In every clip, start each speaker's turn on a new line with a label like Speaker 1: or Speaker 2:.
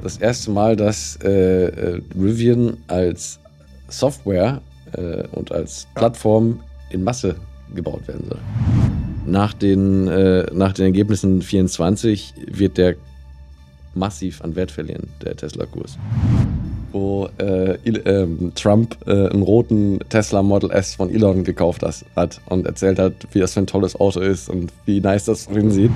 Speaker 1: das erste Mal, dass Rivian als Software und als Plattform in Masse gebaut werden soll. Nach den Ergebnissen 24 wird der massiv an Wert verlieren, der Tesla-Kurs. Wo Trump einen roten Tesla Model S von Elon gekauft hat und erzählt hat, wie das für ein tolles Auto ist und wie nice das drin sieht.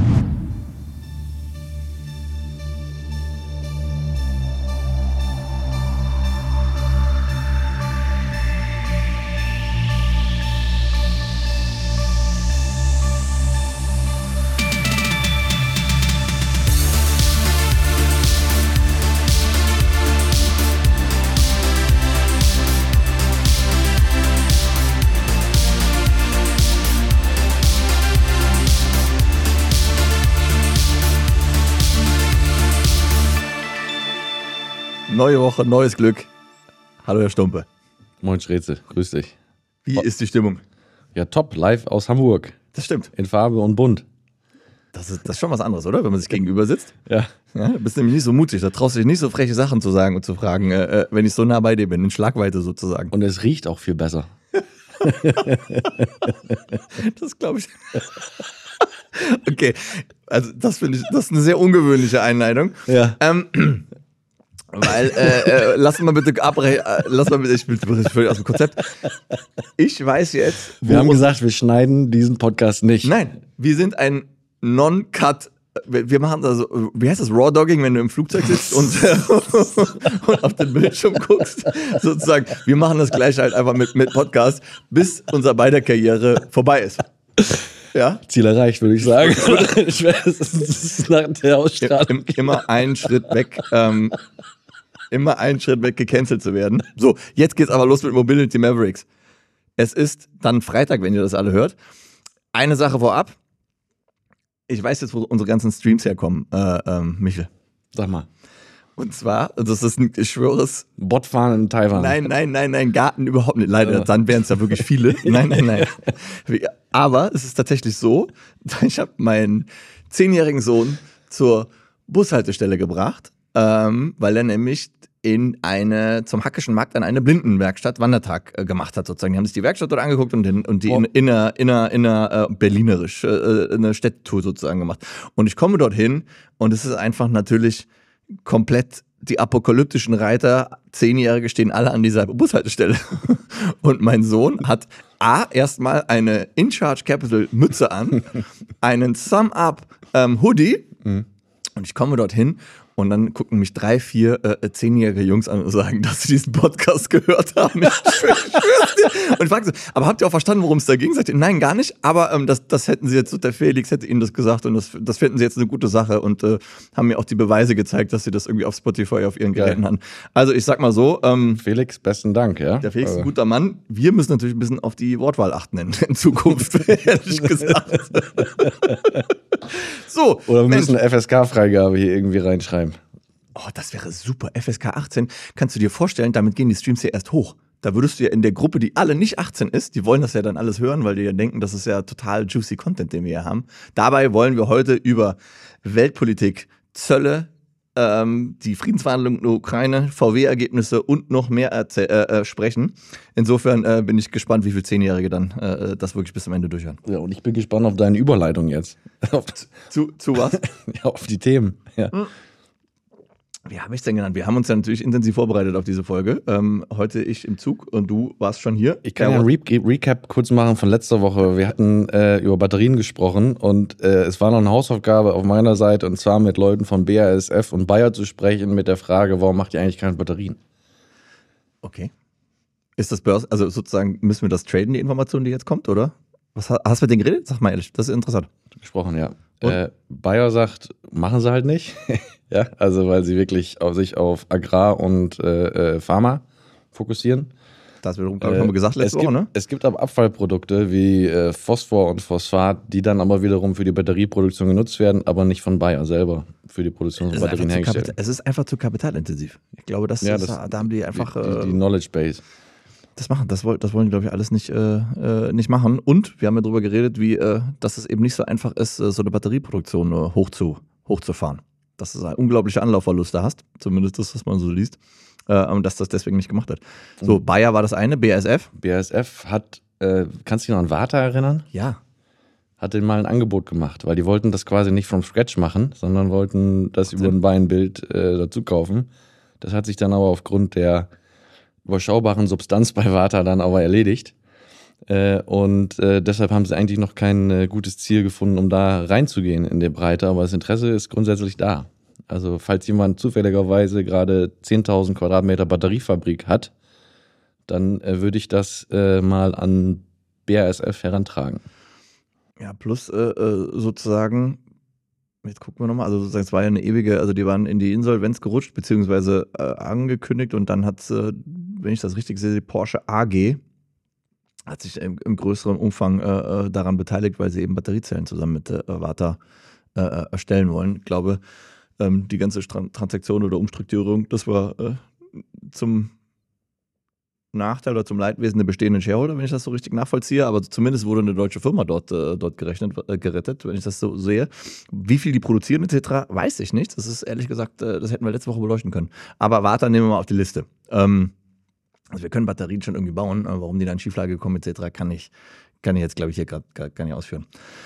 Speaker 2: Neue Woche, neues Glück. Hallo, Herr Stumpe.
Speaker 1: Moin Schrezel, grüß dich.
Speaker 2: Wie ist die Stimmung?
Speaker 1: Ja, top, live aus Hamburg.
Speaker 2: Das stimmt.
Speaker 1: In Farbe und bunt.
Speaker 2: Das ist schon was anderes, oder? Wenn man sich gegenüber sitzt.
Speaker 1: Ja.
Speaker 2: Du bist nämlich nicht so mutig. Da traust du dich nicht so freche Sachen zu sagen und zu fragen, wenn ich so nah bei dir bin, in Schlagweite sozusagen.
Speaker 1: Und es riecht auch viel besser.
Speaker 2: Das glaube ich. Okay, also das finde ich, das ist eine sehr ungewöhnliche Einleitung.
Speaker 1: Ja.
Speaker 2: Weil, lass mal bitte, ich bin völlig aus dem Konzept. Ich weiß jetzt.
Speaker 1: Wir haben gesagt, wir schneiden diesen Podcast nicht.
Speaker 2: Nein, wir sind ein Non-Cut. Wir machen also, wie heißt das, Raw-Dogging, wenn du im Flugzeug sitzt und auf den Bildschirm guckst, sozusagen. Wir machen das gleich halt einfach mit Podcast, bis unser beider Karriere vorbei ist. Ja?
Speaker 1: Ziel erreicht, würde ich sagen. Spätestens nach der Ausstrahlung.
Speaker 2: Immer einen Schritt weg. Immer einen Schritt weg gecancelt zu werden. So, jetzt geht's aber los mit Mobility Mavericks. Es ist dann Freitag, wenn ihr das alle hört. Eine Sache vorab. Ich weiß jetzt, wo unsere ganzen Streams herkommen, Michel.
Speaker 1: Sag mal.
Speaker 2: Und zwar, das ist, ich schwöre es.
Speaker 1: Botfahren in Taiwan.
Speaker 2: Nein, Garten überhaupt nicht. Leider, dann wären es ja wirklich viele. Nein. Aber es ist tatsächlich so, ich habe meinen 10-jährigen Sohn zur Bushaltestelle gebracht, weil er nämlich zum Hackischen Markt an eine Blindenwerkstatt Wandertag gemacht hat, sozusagen. Die haben sich die Werkstatt dort angeguckt und die inner berlinerisch eine Städtetour sozusagen gemacht. Und ich komme dorthin und es ist einfach natürlich komplett die apokalyptischen Reiter, 10-Jährige stehen alle an dieser Bushaltestelle. Und mein Sohn hat erstmal eine InCharge Capital Mütze an, einen Sum Up Hoodie und ich komme dorthin und dann gucken mich 3, 4 10-jährige Jungs an und sagen, dass sie diesen Podcast gehört haben. Ich schwör's dir. Und ich frage so, aber habt ihr auch verstanden, worum es da ging? Sagt ihr, nein, gar nicht, aber das hätten sie jetzt, der Felix hätte ihnen das gesagt und das finden sie jetzt eine gute Sache und haben mir auch die Beweise gezeigt, dass sie das irgendwie auf Spotify auf ihren Geräten haben. Also ich sag mal so.
Speaker 1: Felix, besten Dank, ja.
Speaker 2: Der Felix ist ein guter Mann. Wir müssen natürlich ein bisschen auf die Wortwahl achten in Zukunft, ehrlich gesagt. So.
Speaker 1: Oder wir müssen eine FSK-Freigabe hier irgendwie reinschreiben.
Speaker 2: Oh, das wäre super. FSK 18. Kannst du dir vorstellen, damit gehen die Streams ja erst hoch. Da würdest du ja in der Gruppe, die alle nicht 18 ist, die wollen das ja dann alles hören, weil die ja denken, das ist ja total juicy Content, den wir hier haben. Dabei wollen wir heute über Weltpolitik, Zölle, die Friedensverhandlungen in der Ukraine, VW-Ergebnisse und noch mehr sprechen. Insofern bin ich gespannt, wie viele 10-Jährige dann das wirklich bis zum Ende durchhören.
Speaker 1: Ja, und ich bin gespannt auf deine Überleitung jetzt.
Speaker 2: Zu was?
Speaker 1: Ja, auf die Themen. Ja.
Speaker 2: Wie habe ich es denn genannt? Wir haben uns ja natürlich intensiv vorbereitet auf diese Folge. Heute ich im Zug und du warst schon hier.
Speaker 1: Ich kann ja einen Recap kurz machen von letzter Woche. Wir hatten über Batterien gesprochen und es war noch eine Hausaufgabe auf meiner Seite und zwar mit Leuten von BASF und Bayer zu sprechen mit der Frage, warum macht ihr eigentlich keine Batterien?
Speaker 2: Okay. Ist das Börse, also sozusagen müssen wir das traden, die Information, die jetzt kommt, oder? Hast du mit denen geredet? Sag mal ehrlich, das ist interessant.
Speaker 1: Gesprochen, ja. Bayer sagt, machen sie halt nicht. Ja, also weil sie wirklich sich auf Agrar und Pharma fokussieren.
Speaker 2: Das wiederum, haben wir gesagt letzte Woche, ne?
Speaker 1: Es gibt aber Abfallprodukte wie Phosphor und Phosphat, die dann aber wiederum für die Batterieproduktion genutzt werden, aber nicht von Bayer selber für die Produktion von Batterien hergestellt.
Speaker 2: Es ist einfach zu kapitalintensiv. Ich glaube, da haben die einfach
Speaker 1: die Knowledge Base.
Speaker 2: Das wollen die, glaube ich, alles nicht machen. Und wir haben ja darüber geredet, dass es eben nicht so einfach ist, so eine Batterieproduktion hochzufahren. dass du unglaubliche Anlaufverluste hast, zumindest das, was man so liest, und dass das deswegen nicht gemacht hat. So, Bayer war das eine, BASF.
Speaker 1: BASF hat, kannst du dich noch an Warta erinnern?
Speaker 2: Ja.
Speaker 1: Hat denen mal ein Angebot gemacht, weil die wollten das quasi nicht from scratch machen, sondern wollten das über ein Buy-and-Build dazu kaufen. Das hat sich dann aber aufgrund der überschaubaren Substanz bei Warta dann aber erledigt. Und deshalb haben sie eigentlich noch kein gutes Ziel gefunden, um da reinzugehen in der Breite. Aber das Interesse ist grundsätzlich da. Also falls jemand zufälligerweise gerade 10.000 Quadratmeter Batteriefabrik hat, dann würde ich das mal an BASF herantragen.
Speaker 2: Ja, plus sozusagen, jetzt gucken wir nochmal, also sozusagen es war ja eine ewige, also die waren in die Insolvenz gerutscht, beziehungsweise angekündigt und dann hat wenn ich das richtig sehe, die Porsche AG hat sich im größeren Umfang daran beteiligt, weil sie eben Batteriezellen zusammen mit Warta erstellen wollen. Ich glaube, die ganze Transaktion oder Umstrukturierung, das war zum Nachteil oder zum Leidwesen der bestehenden Shareholder, wenn ich das so richtig nachvollziehe, aber zumindest wurde eine deutsche Firma dort gerettet, wenn ich das so sehe. Wie viel die produzieren etc., weiß ich nicht. Das ist ehrlich gesagt, das hätten wir letzte Woche beleuchten können. Aber Warta nehmen wir mal auf die Liste. Also wir können Batterien schon irgendwie bauen, warum die dann in Schieflage kommen etc., kann ich jetzt, glaube ich, hier gerade gar nicht ausführen.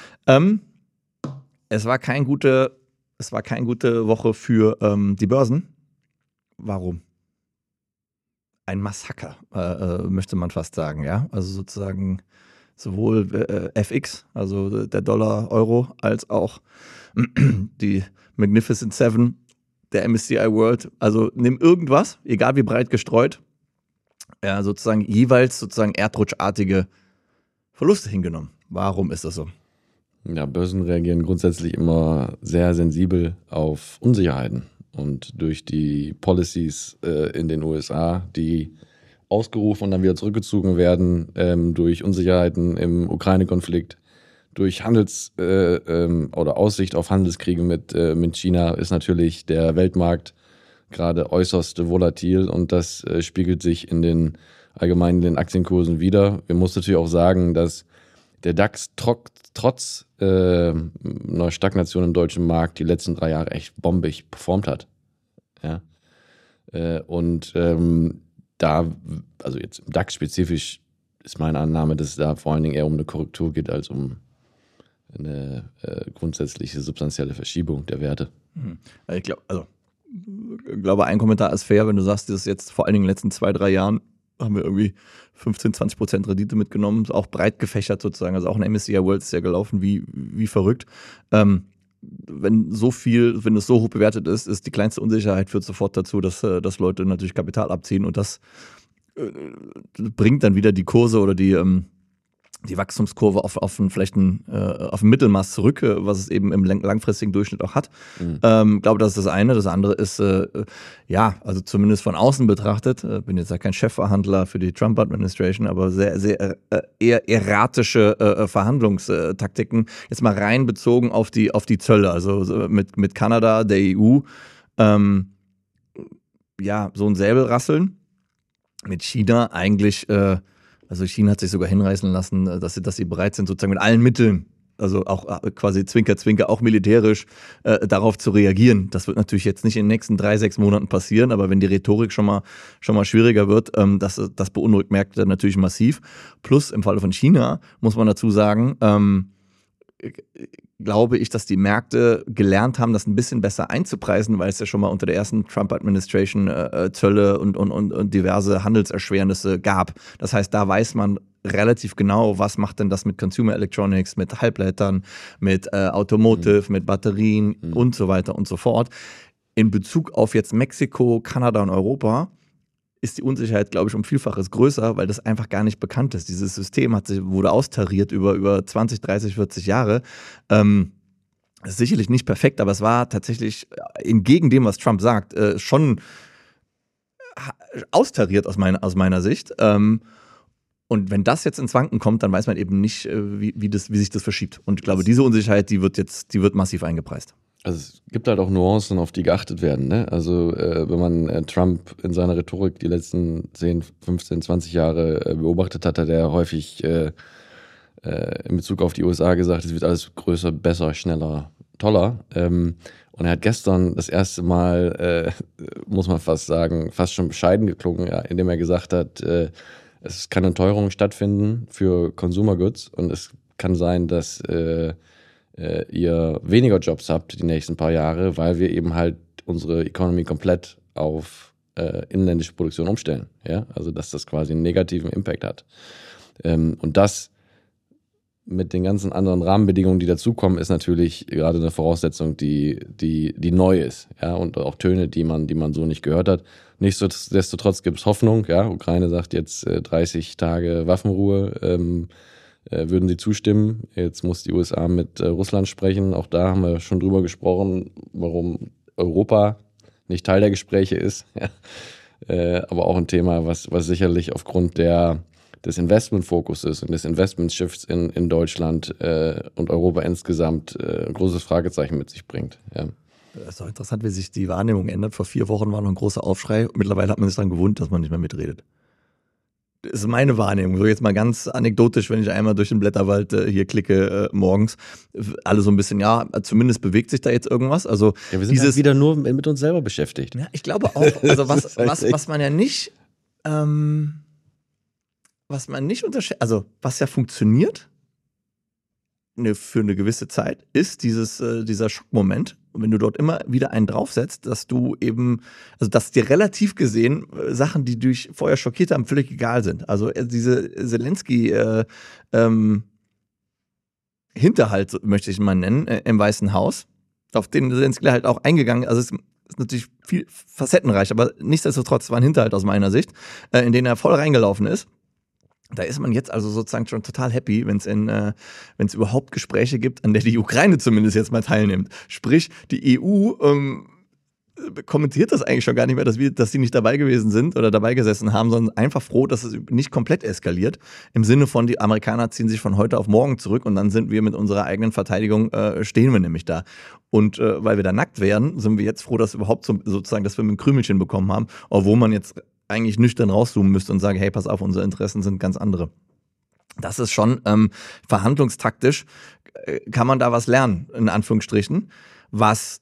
Speaker 2: Es war keine gute Woche für die Börsen. Warum? Ein Massaker, möchte man fast sagen, ja. Also sozusagen sowohl FX, also der Dollar, Euro, als auch die Magnificent Seven, der MSCI World. Also nimm irgendwas, egal wie breit gestreut, sozusagen jeweils sozusagen erdrutschartige Verluste hingenommen. Warum ist das so?
Speaker 1: Ja, Börsen reagieren grundsätzlich immer sehr sensibel auf Unsicherheiten. Und durch die Policies in den USA, die ausgerufen und dann wieder zurückgezogen werden, durch Unsicherheiten im Ukraine-Konflikt, durch oder Aussicht auf Handelskriege mit China, ist natürlich der Weltmarkt gerade äußerst volatil und das spiegelt sich allgemein in den Aktienkursen wider. Wir müssen natürlich auch sagen, dass der DAX trotz einer Stagnation im deutschen Markt die letzten 3 Jahre echt bombig performt hat. Ja. Also jetzt im DAX spezifisch ist meine Annahme, dass es da vor allen Dingen eher um eine Korrektur geht, als um eine grundsätzliche substanzielle Verschiebung der Werte.
Speaker 2: Ich glaube, ein Kommentar ist fair, wenn du sagst, das ist jetzt vor allen Dingen in den letzten 2-3 Jahren haben wir irgendwie 15-20% Rendite mitgenommen, auch breit gefächert sozusagen, also auch ein MSCI World ist ja gelaufen wie verrückt. Wenn es so hoch bewertet ist die kleinste Unsicherheit führt sofort dazu, dass Leute natürlich Kapital abziehen und das bringt dann wieder die Kurse oder die Wachstumskurve auf ein Mittelmaß zurück, was es eben im langfristigen Durchschnitt auch hat. Glaube, das ist das eine. Das andere ist, also zumindest von außen betrachtet, bin jetzt ja kein Chefverhandler für die Trump-Administration, aber sehr, sehr eher erratische Verhandlungstaktiken. Jetzt mal rein bezogen auf die Zölle, also mit Kanada, der EU, so ein Säbelrasseln. Mit China eigentlich also China hat sich sogar hinreißen lassen, dass sie bereit sind, sozusagen mit allen Mitteln, also auch quasi Zwinker, Zwinker, auch militärisch, darauf zu reagieren. Das wird natürlich jetzt nicht in den nächsten 3-6 Monaten passieren, aber wenn die Rhetorik schon mal schwieriger wird, das beunruhigt Märkte natürlich massiv. Plus im Falle von China muss man dazu sagen, glaube ich, dass die Märkte gelernt haben, das ein bisschen besser einzupreisen, weil es ja schon mal unter der ersten Trump-Administration Zölle und diverse Handelserschwernisse gab. Das heißt, da weiß man relativ genau, was macht denn das mit Consumer Electronics, mit Halbleitern, mit Automotive, mit Batterien und so weiter und so fort. In Bezug auf jetzt Mexiko, Kanada und Europa ist die Unsicherheit, glaube ich, um Vielfaches größer, weil das einfach gar nicht bekannt ist. Dieses System wurde austariert über 20, 30, 40 Jahre. Ist sicherlich nicht perfekt, aber es war tatsächlich entgegen dem, was Trump sagt, schon austariert aus meiner Sicht. Und wenn das jetzt ins Wanken kommt, dann weiß man eben nicht, wie sich das verschiebt. Und ich glaube, diese Unsicherheit, die wird massiv eingepreist.
Speaker 1: Also es gibt halt auch Nuancen, auf die geachtet werden. Ne? Also wenn man Trump in seiner Rhetorik die letzten 10, 15, 20 Jahre beobachtet hat, hat er häufig in Bezug auf die USA gesagt, es wird alles größer, besser, schneller, toller. Und er hat gestern das erste Mal, muss man fast sagen, fast schon bescheiden geklungen, ja, indem er gesagt hat, es kann eine Teuerung stattfinden für Consumer Goods und es kann sein, dass ihr weniger Jobs habt die nächsten paar Jahre, weil wir eben halt unsere Economy komplett auf inländische Produktion umstellen. Ja? Also dass das quasi einen negativen Impact hat. Und das mit den ganzen anderen Rahmenbedingungen, die dazukommen, ist natürlich gerade eine Voraussetzung, die neu ist. Ja? Und auch Töne, die man so nicht gehört hat. Nichtsdestotrotz gibt es Hoffnung. Ja? Ukraine sagt jetzt 30 Tage Waffenruhe. Würden sie zustimmen? Jetzt muss die USA mit Russland sprechen. Auch da haben wir schon drüber gesprochen, warum Europa nicht Teil der Gespräche ist. Ja. Aber auch ein Thema, was sicherlich aufgrund des Investmentfokuses und des Investment-Shifts in Deutschland und Europa insgesamt ein großes Fragezeichen mit sich bringt. Ja.
Speaker 2: Das ist doch interessant, wie sich die Wahrnehmung ändert. Vor 4 Wochen war noch ein großer Aufschrei. Mittlerweile hat man sich daran gewöhnt, dass man nicht mehr mitredet. Das ist meine Wahrnehmung. So jetzt mal ganz anekdotisch, wenn ich einmal durch den Blätterwald hier klicke morgens. Alle so ein bisschen, ja, zumindest bewegt sich da jetzt irgendwas. Also
Speaker 1: ja, wir sind halt wieder nur mit uns selber beschäftigt.
Speaker 2: Ja, ich glaube auch, also was man ja nicht, was man nicht unterschätzt, also was ja funktioniert für eine gewisse Zeit, ist dieser Schockmoment. Und wenn du dort immer wieder einen draufsetzt, dass du eben, also dass dir relativ gesehen Sachen, die dich vorher schockiert haben, völlig egal sind. Also diese Zelensky Hinterhalt, möchte ich mal nennen, im Weißen Haus, auf den Zelensky halt auch eingegangen, also es ist natürlich viel facettenreich, aber nichtsdestotrotz war ein Hinterhalt aus meiner Sicht, in den er voll reingelaufen ist. Da ist man jetzt also sozusagen schon total happy, wenn es überhaupt Gespräche gibt, an der die Ukraine zumindest jetzt mal teilnimmt. Sprich, die EU kommentiert das eigentlich schon gar nicht mehr, dass sie nicht dabei gewesen sind oder dabei gesessen haben, sondern einfach froh, dass es nicht komplett eskaliert. Im Sinne von, die Amerikaner ziehen sich von heute auf morgen zurück und dann sind wir mit unserer eigenen Verteidigung, stehen wir nämlich da. Und weil wir da nackt wären, sind wir jetzt froh, dass überhaupt sozusagen, dass wir ein Krümelchen bekommen haben, obwohl man jetzt eigentlich nüchtern rauszoomen müsste und sagen, hey, pass auf, unsere Interessen sind ganz andere. Das ist schon verhandlungstaktisch, kann man da was lernen, in Anführungsstrichen, was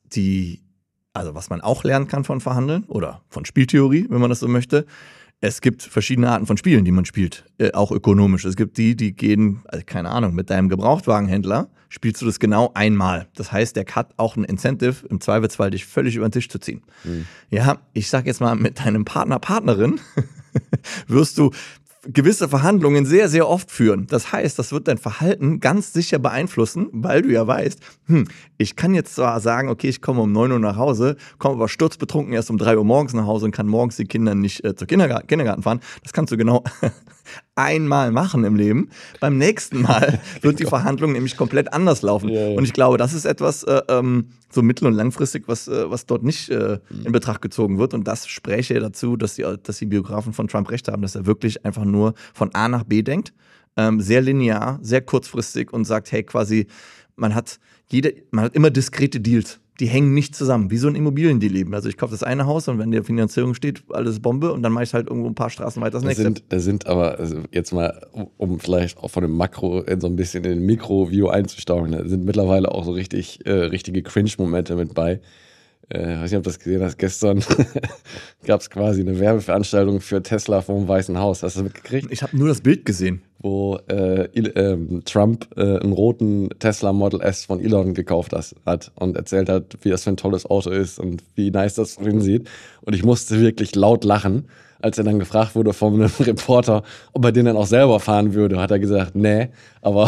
Speaker 2: man auch lernen kann von Verhandeln oder von Spieltheorie, wenn man das so möchte. Es gibt verschiedene Arten von Spielen, die man spielt, auch ökonomisch. Es gibt die gehen, keine Ahnung, mit deinem Gebrauchtwagenhändler spielst du das genau einmal. Das heißt, der hat auch ein Incentive, im Zweifelsfall dich völlig über den Tisch zu ziehen. Mhm. Ja, ich sag jetzt mal, mit deinem Partner, Partnerin wirst du gewisse Verhandlungen sehr, sehr oft führen. Das heißt, das wird dein Verhalten ganz sicher beeinflussen, weil du ja weißt, ich kann jetzt zwar sagen, okay, ich komme um 9 Uhr nach Hause, komme aber sturzbetrunken erst um 3 Uhr morgens nach Hause und kann morgens die Kinder nicht zur Kindergarten fahren. Das kannst du genau einmal machen im Leben. Beim nächsten Mal wird die Verhandlung nämlich komplett anders laufen. Ja, ja. Und ich glaube, das ist etwas so mittel- und langfristig, was dort nicht in Betracht gezogen wird. Und das spräche dazu, dass die Biografen von Trump recht haben, dass er wirklich einfach nur von A nach B denkt. Sehr linear, sehr kurzfristig und sagt, hey, quasi, man hat immer diskrete Deals. Die hängen nicht zusammen, wie so ein Immobiliendeal eben. Also ich kaufe das eine Haus und wenn die Finanzierung steht, alles Bombe und dann mache ich halt irgendwo ein paar Straßen weiter das nächste.
Speaker 1: Da sind aber, also jetzt mal, um vielleicht auch von dem Makro in so ein bisschen in den Mikro-View einzustauchen, da sind mittlerweile auch so richtige Cringe-Momente mit bei. Ich weiß nicht, ob du das gesehen hast, gestern gab es quasi eine Werbeveranstaltung für Tesla vom Weißen Haus. Hast du das mitgekriegt?
Speaker 2: Ich habe nur das Bild gesehen.
Speaker 1: Wo Trump einen roten Tesla Model S von Elon gekauft hat und erzählt hat, wie das für ein tolles Auto ist und wie nice das drin sieht. Und ich musste wirklich laut lachen, als er dann gefragt wurde von einem Reporter, ob er den dann auch selber fahren würde, hat er gesagt, nee, aber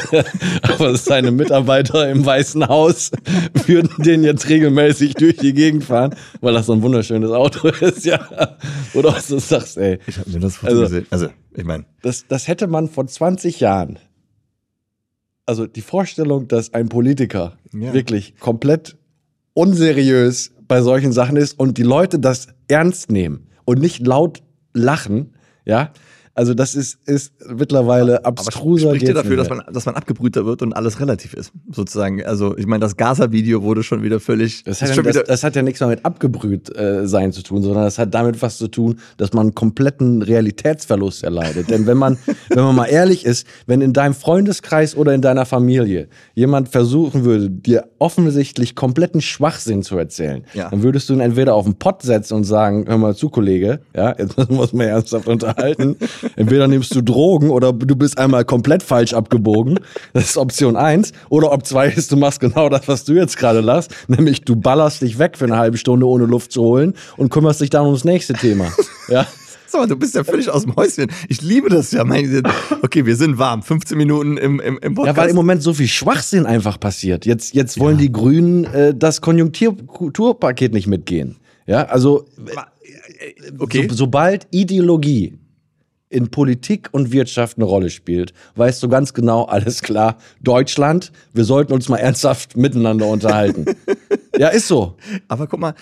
Speaker 1: seine Mitarbeiter im Weißen Haus würden den jetzt regelmäßig durch die Gegend fahren, weil das so ein wunderschönes Auto ist, ja. Oder was du sagst, ey.
Speaker 2: Ich habe mir das Foto gesehen. Also, ich meine.
Speaker 1: Das hätte man vor 20 Jahren, also die Vorstellung, dass ein Politiker wirklich komplett unseriös bei solchen Sachen ist und die Leute das ernst nehmen und nicht laut lachen, ja. Also das ist mittlerweile abstruser.
Speaker 2: Aber spricht ja dafür, dass man abgebrühter wird und alles relativ ist, sozusagen. Also ich meine, das Gaza-Video wurde schon wieder völlig...
Speaker 1: Das hat ja nichts mehr mit abgebrüht sein zu tun, sondern das hat damit was zu tun, dass man einen kompletten Realitätsverlust erleidet. Denn wenn man mal ehrlich ist, wenn in deinem Freundeskreis oder in deiner Familie jemand versuchen würde, dir offensichtlich kompletten Schwachsinn zu erzählen, dann würdest du ihn entweder auf den Pott setzen und sagen, hör mal zu, Kollege, ja, jetzt müssen wir uns mal ernsthaft unterhalten. Entweder nimmst du Drogen oder du bist einmal komplett falsch abgebogen. Das ist Option 1. Oder Option 2 ist, du machst genau das, was du jetzt gerade machst. Nämlich du ballerst dich weg für eine halbe Stunde, ohne Luft zu holen und kümmerst dich dann ums nächste Thema. Ja.
Speaker 2: Sag mal, du bist ja völlig aus dem Häuschen. Ich liebe das ja. Okay, wir sind warm. 15 Minuten im Podcast.
Speaker 1: Ja, weil im Moment so viel Schwachsinn einfach passiert. Jetzt wollen die Grünen das Konjunkturpaket nicht mitgehen. Ja, also
Speaker 2: okay.
Speaker 1: Sobald Ideologie in Politik und Wirtschaft eine Rolle spielt, weißt du ganz genau, alles klar, Deutschland, wir sollten uns mal ernsthaft miteinander unterhalten. Ja, ist so.
Speaker 2: Aber guck mal,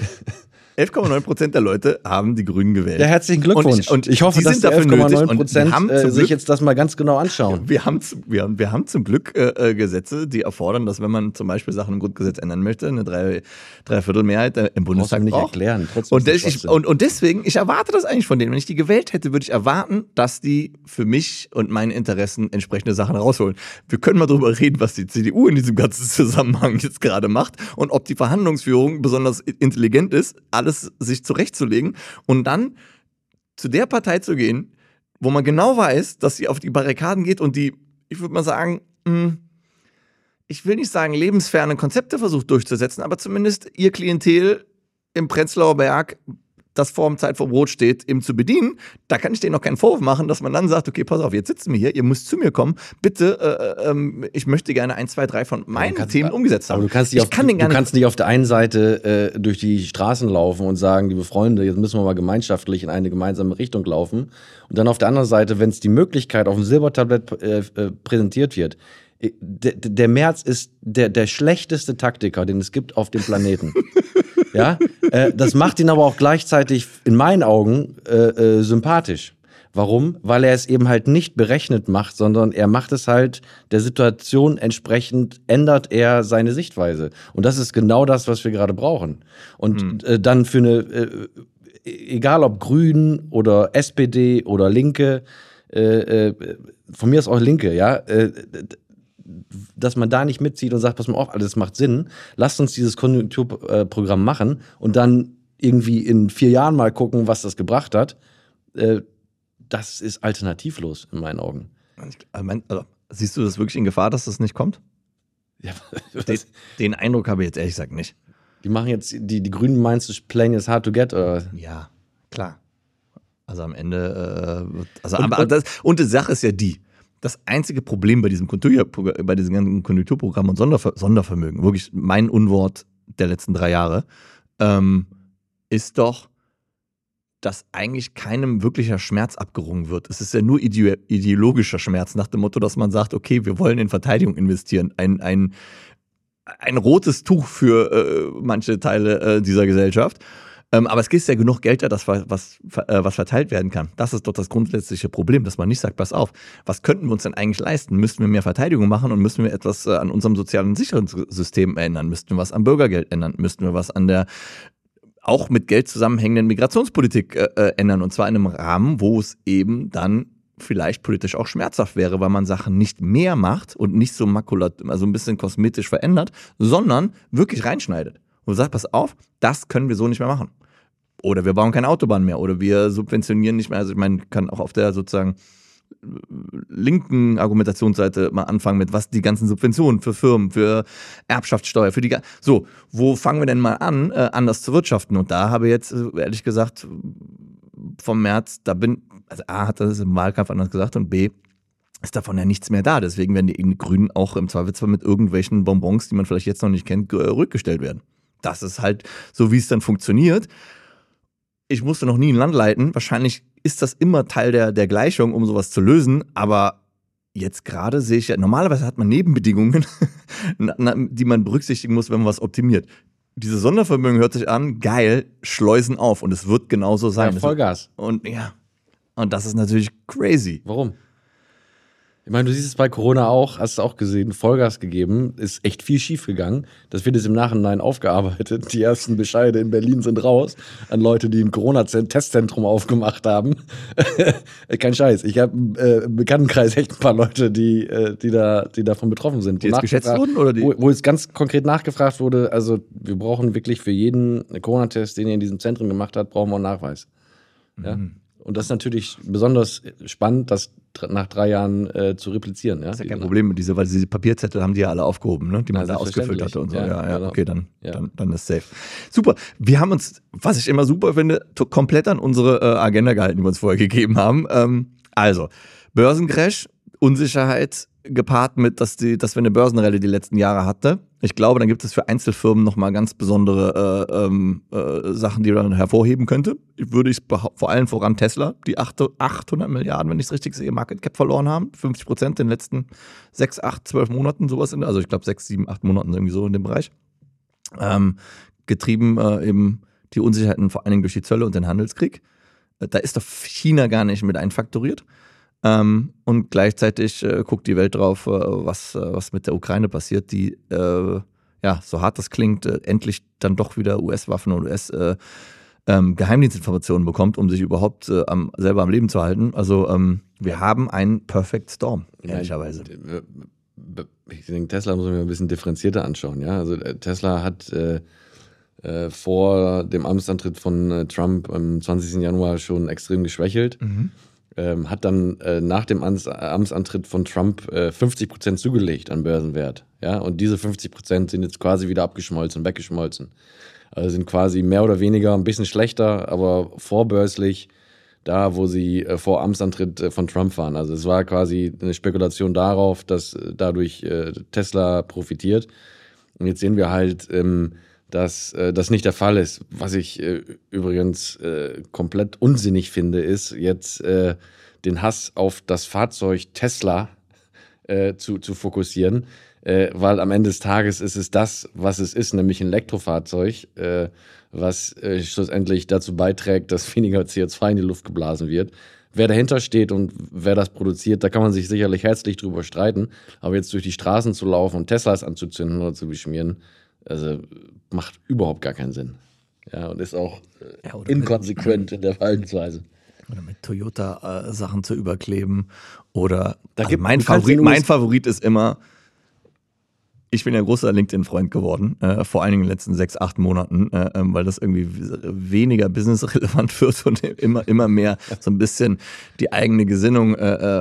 Speaker 2: 11,9% der Leute haben die Grünen gewählt.
Speaker 1: Ja, herzlichen Glückwunsch. Und ich hoffe, dass die 11,9% sich jetzt das mal ganz genau anschauen.
Speaker 2: Wir haben zum Glück Gesetze, die erfordern, dass wenn man zum Beispiel Sachen im Grundgesetz ändern möchte, eine Dreiviertelmehrheit im Bundestag
Speaker 1: nicht
Speaker 2: braucht.
Speaker 1: Erklären.
Speaker 2: Und deswegen, ich erwarte das eigentlich von denen. Wenn ich die gewählt hätte, würde ich erwarten, dass die für mich und meine Interessen entsprechende Sachen rausholen. Wir können mal drüber reden, was die CDU in diesem ganzen Zusammenhang jetzt gerade macht und ob die Verhandlungsführung besonders intelligent ist, alles sich zurechtzulegen und dann zu der Partei zu gehen, wo man genau weiß, dass sie auf die Barrikaden geht und die, ich würde mal sagen, ich will nicht sagen lebensferne Konzepte versucht durchzusetzen, aber zumindest ihr Klientel im Prenzlauer Berg, das vor dem Zeit vor Brot steht, eben zu bedienen, da kann ich denen noch keinen Vorwurf machen, dass man dann sagt, okay, pass auf, jetzt sitzen wir hier, ihr müsst zu mir kommen, bitte, ich möchte gerne 1, 2, 3 von meinen Themen umgesetzt haben.
Speaker 1: Aber du kannst nicht auf der einen Seite durch die Straßen laufen und sagen, liebe Freunde, jetzt müssen wir mal gemeinschaftlich in eine gemeinsame Richtung laufen. Und dann auf der anderen Seite, wenn es die Möglichkeit auf dem Silbertablett präsentiert wird, der Merz ist der schlechteste Taktiker, den es gibt auf dem Planeten. Ja, das macht ihn aber auch gleichzeitig in meinen Augen sympathisch. Warum? Weil er es eben halt nicht berechnet macht, sondern er macht es halt der Situation entsprechend, ändert er seine Sichtweise. Und das ist genau das, was wir gerade brauchen. Und dann für eine, egal ob Grünen oder SPD oder Linke, von mir ist auch Linke, ja, dass man da nicht mitzieht und sagt, pass mal auf, alles macht Sinn, lasst uns dieses Konjunkturprogramm machen und dann irgendwie in 4 Jahren mal gucken, was das gebracht hat. Das ist alternativlos in meinen Augen.
Speaker 2: Also, siehst du das wirklich in Gefahr, dass das nicht kommt?
Speaker 1: Ja,
Speaker 2: den Eindruck habe ich jetzt ehrlich gesagt nicht.
Speaker 1: Die machen jetzt, die Grünen meinst du, playing is hard to get? Oder?
Speaker 2: Ja, klar. Also am Ende, und die Sache ist ja die, das einzige Problem bei diesem ganzen Konjunkturprogramm und Sondervermögen, wirklich mein Unwort der letzten 3 Jahre, ist doch, dass eigentlich keinem wirklicher Schmerz abgerungen wird. Es ist ja nur ideologischer Schmerz nach dem Motto, dass man sagt, okay, wir wollen in Verteidigung investieren. Ein rotes Tuch für manche Teile dieser Gesellschaft. Aber es gibt ja genug Geld da, was verteilt werden kann. Das ist doch das grundsätzliche Problem, dass man nicht sagt, pass auf, was könnten wir uns denn eigentlich leisten? Müssten wir mehr Verteidigung machen und müssen wir etwas an unserem sozialen Sicherungssystem ändern? Müssten wir was am Bürgergeld ändern? Müssten wir was an der auch mit Geld zusammenhängenden Migrationspolitik ändern? Und zwar in einem Rahmen, wo es eben dann vielleicht politisch auch schmerzhaft wäre, weil man Sachen nicht mehr macht und nicht so also ein bisschen kosmetisch verändert, sondern wirklich reinschneidet. Und sagt, pass auf, das können wir so nicht mehr machen. Oder wir bauen keine Autobahn mehr. Oder wir subventionieren nicht mehr. Also ich meine, kann auch auf der sozusagen linken Argumentationsseite mal anfangen mit, was die ganzen Subventionen für Firmen, für Erbschaftssteuer, für die... So, wo fangen wir denn mal an, anders zu wirtschaften? Und da habe ich jetzt, ehrlich gesagt, vom März, also A, hat das im Wahlkampf anders gesagt und B, ist davon ja nichts mehr da. Deswegen werden die Grünen auch im Zweifelsfall mit irgendwelchen Bonbons, die man vielleicht jetzt noch nicht kennt, rückgestellt werden. Das ist halt so, wie es dann funktioniert. Ich musste noch nie ein Land leiten. Wahrscheinlich ist das immer Teil der Gleichung, um sowas zu lösen. Aber jetzt gerade sehe ich ja, normalerweise hat man Nebenbedingungen, die man berücksichtigen muss, wenn man was optimiert. Diese Sondervermögen hört sich an, geil, Schleusen auf. Und es wird genauso sein.
Speaker 1: Ja, Vollgas.
Speaker 2: Und ja. Und das ist natürlich crazy.
Speaker 1: Warum? Ich meine, du siehst es bei Corona auch, hast du auch gesehen, Vollgas gegeben, ist echt viel schief gegangen. Das wird jetzt im Nachhinein aufgearbeitet. Die ersten Bescheide in Berlin sind raus an Leute, die ein Corona-Testzentrum aufgemacht haben. Kein Scheiß. Ich habe im Bekanntenkreis echt ein paar Leute, die davon betroffen sind.
Speaker 2: Die jetzt geschätzt wurden? Oder die?
Speaker 1: Wo jetzt ganz konkret nachgefragt wurde, also wir brauchen wirklich für jeden Corona-Test, den ihr in diesem Zentrum gemacht habt, brauchen wir einen Nachweis. Ja? Und das ist natürlich besonders spannend, das nach 3 Jahren zu replizieren. Ja?
Speaker 2: Das ist ja kein Problem mit weil diese Papierzettel haben die ja alle aufgehoben, ne? Die man da ausgefüllt hatte und so. Ja,
Speaker 1: genau.
Speaker 2: Okay, dann ist safe. Super. Wir haben uns, was ich immer super finde, komplett an unsere Agenda gehalten, die wir uns vorher gegeben haben. Also, Börsencrash, Unsicherheit gepaart mit, dass wir eine Börsenrallye die letzten Jahre hatte. Ich glaube, dann gibt es für Einzelfirmen nochmal ganz besondere Sachen, die man hervorheben könnte. Würde ich vor allem voran Tesla, die 800 Milliarden, wenn ich es richtig sehe, Market Cap verloren haben. 50% in den letzten 6, 8, 12 Monaten, sowas. Also ich glaube 6, 7, 8 Monaten irgendwie so in dem Bereich. Getrieben eben die Unsicherheiten vor allen Dingen durch die Zölle und den Handelskrieg. Da ist doch China gar nicht mit einfaktoriert. Und gleichzeitig guckt die Welt drauf, was mit der Ukraine passiert, die, so hart das klingt, endlich dann doch wieder US-Waffen und US-Geheimdienstinformationen bekommt, um sich überhaupt selber am Leben zu halten. Also wir haben einen Perfect Storm, ehrlicherweise.
Speaker 1: Ich denke, Tesla muss man ein bisschen differenzierter anschauen. Ja? Also Tesla hat vor dem Amtsantritt von Trump am 20. Januar schon extrem geschwächelt. Hat dann nach dem Amtsantritt von Trump 50% zugelegt an Börsenwert. Ja? Und diese 50% sind jetzt quasi wieder weggeschmolzen. Also sind quasi mehr oder weniger ein bisschen schlechter, aber vorbörslich da, wo sie vor Amtsantritt von Trump waren. Also es war quasi eine Spekulation darauf, dass dadurch Tesla profitiert. Und jetzt sehen wir halt, dass das nicht der Fall ist. Was ich übrigens komplett unsinnig finde, ist jetzt den Hass auf das Fahrzeug Tesla zu fokussieren, weil am Ende des Tages ist es das, was es ist, nämlich ein Elektrofahrzeug, was schlussendlich dazu beiträgt, dass weniger CO2 in die Luft geblasen wird. Wer dahinter steht und wer das produziert, da kann man sich sicherlich herzlich drüber streiten, aber jetzt durch die Straßen zu laufen und Teslas anzuzünden oder zu beschmieren, also macht überhaupt gar keinen Sinn. Ja, und ist auch inkonsequent in der Verhaltensweise.
Speaker 2: Oder mit Toyota Sachen zu überkleben. Oder mein Favorit ist immer, ich bin ja großer LinkedIn-Freund geworden, vor allen Dingen in den letzten 6, 8 Monaten, weil das irgendwie weniger businessrelevant wird und immer mehr so ein bisschen die eigene Gesinnung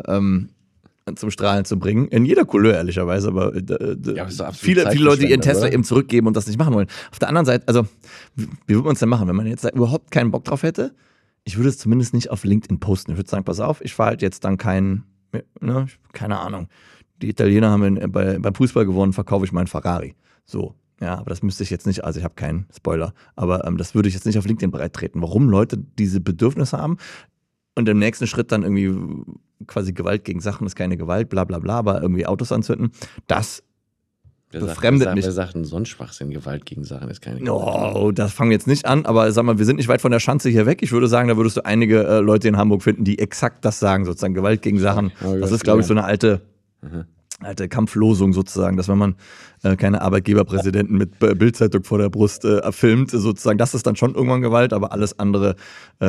Speaker 2: zum Strahlen zu bringen. In jeder Couleur, ehrlicherweise, aber viele Leute, die ihren Tesla eben zurückgeben und das nicht machen wollen. Auf der anderen Seite, also, wie würde man es denn machen, wenn man jetzt überhaupt keinen Bock drauf hätte? Ich würde es zumindest nicht auf LinkedIn posten. Ich würde sagen, pass auf, ich fahre halt jetzt dann keine Ahnung. Die Italiener haben beim Fußball gewonnen, verkaufe ich meinen Ferrari. So. Ja, aber das müsste ich jetzt nicht, also ich habe keinen Spoiler, aber das würde ich jetzt nicht auf LinkedIn breittreten. Warum Leute diese Bedürfnisse haben und im nächsten Schritt dann irgendwie quasi Gewalt gegen Sachen ist keine Gewalt, bla bla bla, aber irgendwie Autos anzünden, das befremdet mich.
Speaker 1: Wer sagt denn sonst Schwachsinn, Gewalt gegen Sachen ist keine Gewalt?
Speaker 2: Oh, das fangen wir jetzt nicht an, aber sag mal, wir sind nicht weit von der Schanze hier weg. Ich würde sagen, da würdest du einige Leute in Hamburg finden, die exakt das sagen, sozusagen Gewalt gegen Sachen. Das ist, glaube ich, so eine alte Kampflosung sozusagen, dass wenn man keine Arbeitgeberpräsidenten mit Bildzeitung vor der Brust filmt, sozusagen, das ist dann schon irgendwann Gewalt, aber alles andere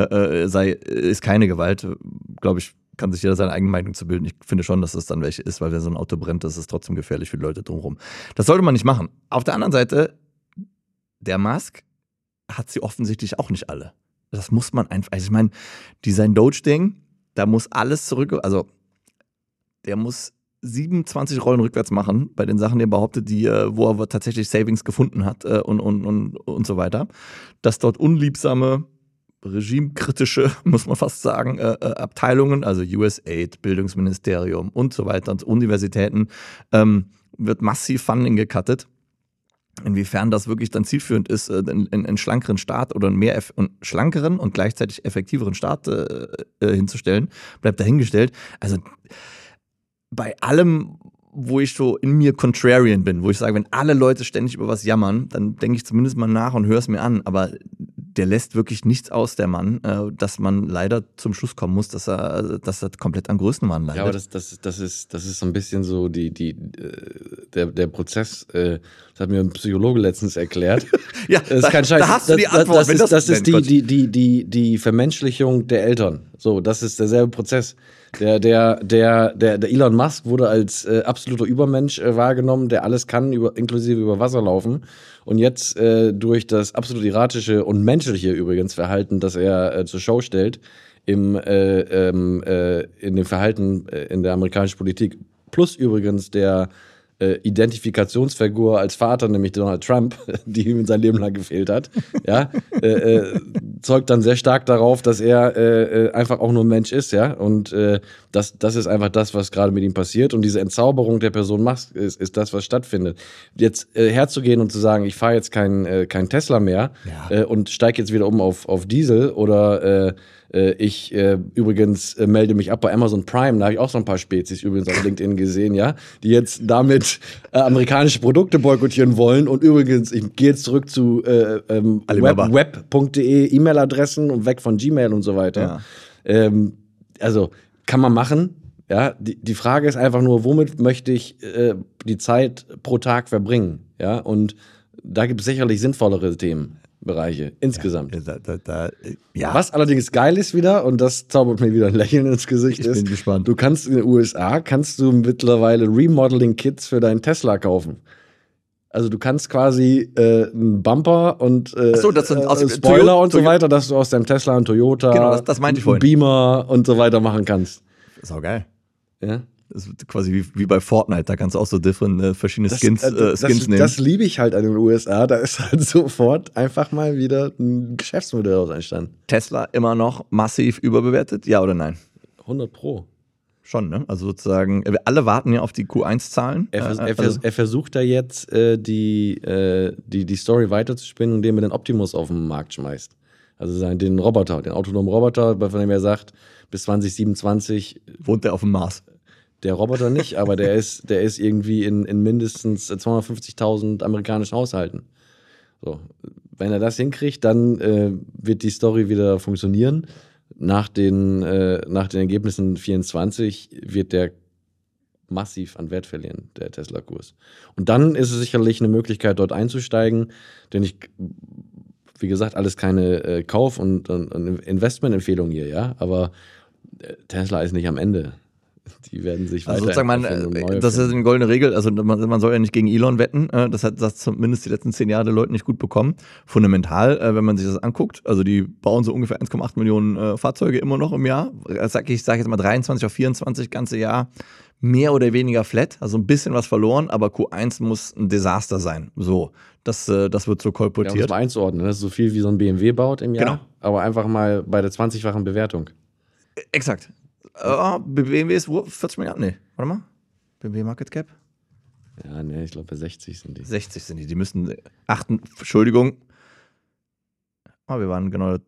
Speaker 2: ist keine Gewalt, glaube ich, kann sich jeder seine eigene Meinung zu bilden. Ich finde schon, dass das dann welche ist, weil wenn so ein Auto brennt, das ist trotzdem gefährlich für die Leute drumherum. Das sollte man nicht machen. Auf der anderen Seite, der Musk hat sie offensichtlich auch nicht alle. Das muss man einfach, also ich meine, sein Doge-Ding, da muss alles zurück, also der muss 27 Rollen rückwärts machen bei den Sachen, die er behauptet, wo er tatsächlich Savings gefunden hat und so weiter. Dass dort unliebsame, regimekritische, muss man fast sagen, Abteilungen, also USAID, Bildungsministerium und so weiter und Universitäten, wird massiv Funding gecuttet. Inwiefern das wirklich dann zielführend ist, einen schlankeren Staat oder einen schlankeren und gleichzeitig effektiveren Staat hinzustellen, bleibt dahingestellt. Also bei allem, wo ich so in mir contrarian bin, wo ich sage, wenn alle Leute ständig über was jammern, dann denke ich zumindest mal nach und höre es mir an. Aber der lässt wirklich nichts aus, der Mann, dass man leider zum Schluss kommen muss, dass er komplett an Größenwahn leidet.
Speaker 1: Ja, aber das ist so ein bisschen so der Prozess, das hat mir ein Psychologe letztens erklärt.
Speaker 2: Ja,
Speaker 1: das ist kein Scheiß.
Speaker 2: Da hast du die Antwort.
Speaker 1: Das ist die Vermenschlichung der Eltern. So, das ist derselbe Prozess. Der Elon Musk wurde als absoluter Übermensch wahrgenommen, der alles kann, inklusive über Wasser laufen. Und jetzt durch das absolut erratische und menschliche übrigens Verhalten, das er zur Show stellt, in dem Verhalten in der amerikanischen Politik, plus übrigens der Identifikationsfigur als Vater, nämlich Donald Trump, die ihm sein Leben lang gefehlt hat, ja, zeugt dann sehr stark darauf, dass er einfach auch nur ein Mensch ist, ja, und das ist einfach das, was gerade mit ihm passiert, und diese Entzauberung der Person Musk ist das, was stattfindet. Jetzt herzugehen und zu sagen, ich fahre jetzt kein Tesla mehr und steige jetzt wieder um auf Diesel oder ich übrigens melde mich ab bei Amazon Prime, da habe ich auch so ein paar Spezies übrigens auf LinkedIn gesehen, ja, die jetzt damit amerikanische Produkte boykottieren wollen. Und übrigens, ich gehe jetzt zurück zu web.de E-Mail-Adressen und weg von Gmail und so weiter. Ja. Also kann man machen. Ja, die Frage ist einfach nur, womit möchte ich die Zeit pro Tag verbringen? Ja, und da gibt es sicherlich sinnvollere Themenbereiche insgesamt.
Speaker 2: Ja.
Speaker 1: Was allerdings geil ist wieder, und das zaubert mir wieder ein Lächeln ins Gesicht,
Speaker 2: ich bin gespannt.
Speaker 1: Du kannst in den USA mittlerweile Remodeling-Kits für deinen Tesla kaufen. Also du kannst quasi einen Bumper und
Speaker 2: das sind aus
Speaker 1: Spoiler
Speaker 2: Toyota,
Speaker 1: und so weiter, dass du aus deinem Tesla einen Toyota,
Speaker 2: genau, das meinte ich vorhin,
Speaker 1: Beamer und so weiter machen kannst.
Speaker 2: Das ist auch geil.
Speaker 1: Ja.
Speaker 2: Das ist quasi wie bei Fortnite, da kannst du auch so verschiedene Skins nehmen.
Speaker 1: Das liebe ich halt an den USA, da ist halt sofort einfach mal wieder ein Geschäftsmodell daraus entstanden.
Speaker 2: Tesla immer noch massiv überbewertet, ja oder nein?
Speaker 1: 100%.
Speaker 2: Schon, ne? Also sozusagen, alle warten ja auf die Q1-Zahlen.
Speaker 1: Er versucht da jetzt die Story weiterzuspinnen, indem er den Optimus auf den Markt schmeißt. Also den Roboter, den autonomen Roboter, von dem er sagt, bis 2027
Speaker 2: wohnt er auf dem Mars.
Speaker 1: Der Roboter nicht, aber der ist irgendwie in mindestens 250.000 amerikanischen Haushalten. So, wenn er das hinkriegt, dann wird die Story wieder funktionieren. Nach den Ergebnissen 24 wird der massiv an Wert verlieren, der Tesla-Kurs. Und dann ist es sicherlich eine Möglichkeit, dort einzusteigen, denn wie gesagt, alles keine Kauf- und Investmentempfehlung hier, ja, aber Tesla ist nicht am Ende. Die werden sich
Speaker 2: weiter das ist eine goldene Regel, also man soll ja nicht gegen Elon wetten, das hat zumindest die letzten 10 Jahre die Leute nicht gut bekommen. Fundamental, wenn man sich das anguckt, also die bauen so ungefähr 1,8 Millionen Fahrzeuge immer noch im Jahr, ich sage jetzt mal 23 auf 24 ganze Jahr, mehr oder weniger flat, also ein bisschen was verloren, aber Q1 muss ein Desaster sein, so. Das wird so kolportiert.
Speaker 1: Ja, muss man einzuordnen, das ist so viel wie so ein BMW baut im Jahr,
Speaker 2: genau.
Speaker 1: Aber einfach mal bei der 20-fachen Bewertung.
Speaker 2: Exakt. BMW ist 40 Milliarden? Nee, warte mal. BMW Market Cap?
Speaker 1: Ja, nee, ich glaube bei 60 sind die.
Speaker 2: 60 sind die. Die müssen Entschuldigung. Wir waren genau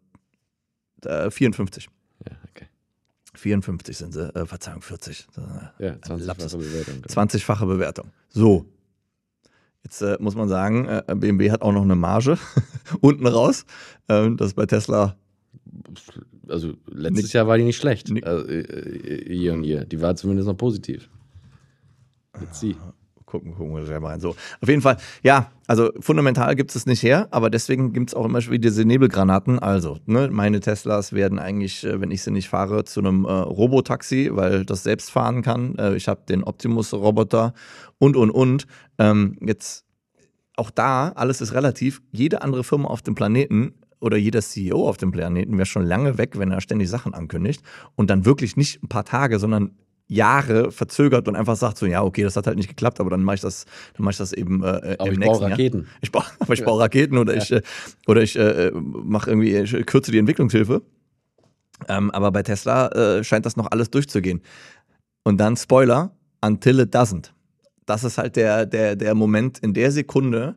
Speaker 2: 54.
Speaker 1: Ja, okay.
Speaker 2: 54 sind sie. Verzeihung, 40.
Speaker 1: Ja, 20-fache Bewertung. Genau.
Speaker 2: 20-fache Bewertung. So. Jetzt muss man sagen, BMW hat auch noch eine Marge unten raus. Das ist bei Tesla.
Speaker 1: Also letztes Jahr war die nicht schlecht. Year on Year. Die war zumindest noch positiv. Jetzt sie.
Speaker 2: Gucken wir selber rein. So, auf jeden Fall, ja, also fundamental gibt es es nicht her, aber deswegen gibt es auch immer wieder diese Nebelgranaten. Also, ne, meine Teslas werden eigentlich, wenn ich sie nicht fahre, zu einem Robotaxi, weil das selbst fahren kann. Ich habe den Optimus-Roboter und. Jetzt auch da, alles ist relativ. Jede andere Firma auf dem Planeten oder jeder CEO auf dem Planeten wäre schon lange weg, wenn er ständig Sachen ankündigt und dann wirklich nicht ein paar Tage, sondern Jahre verzögert und einfach sagt so, ja, okay, das hat halt nicht geklappt, aber dann mache ich das eben im nächsten Jahr.
Speaker 1: Raketen.
Speaker 2: Ich baue Raketen oder ich mache irgendwie, ich kürze die Entwicklungshilfe. Aber bei Tesla scheint das noch alles durchzugehen. Und dann Spoiler, until it doesn't. Das ist halt der Moment in der Sekunde,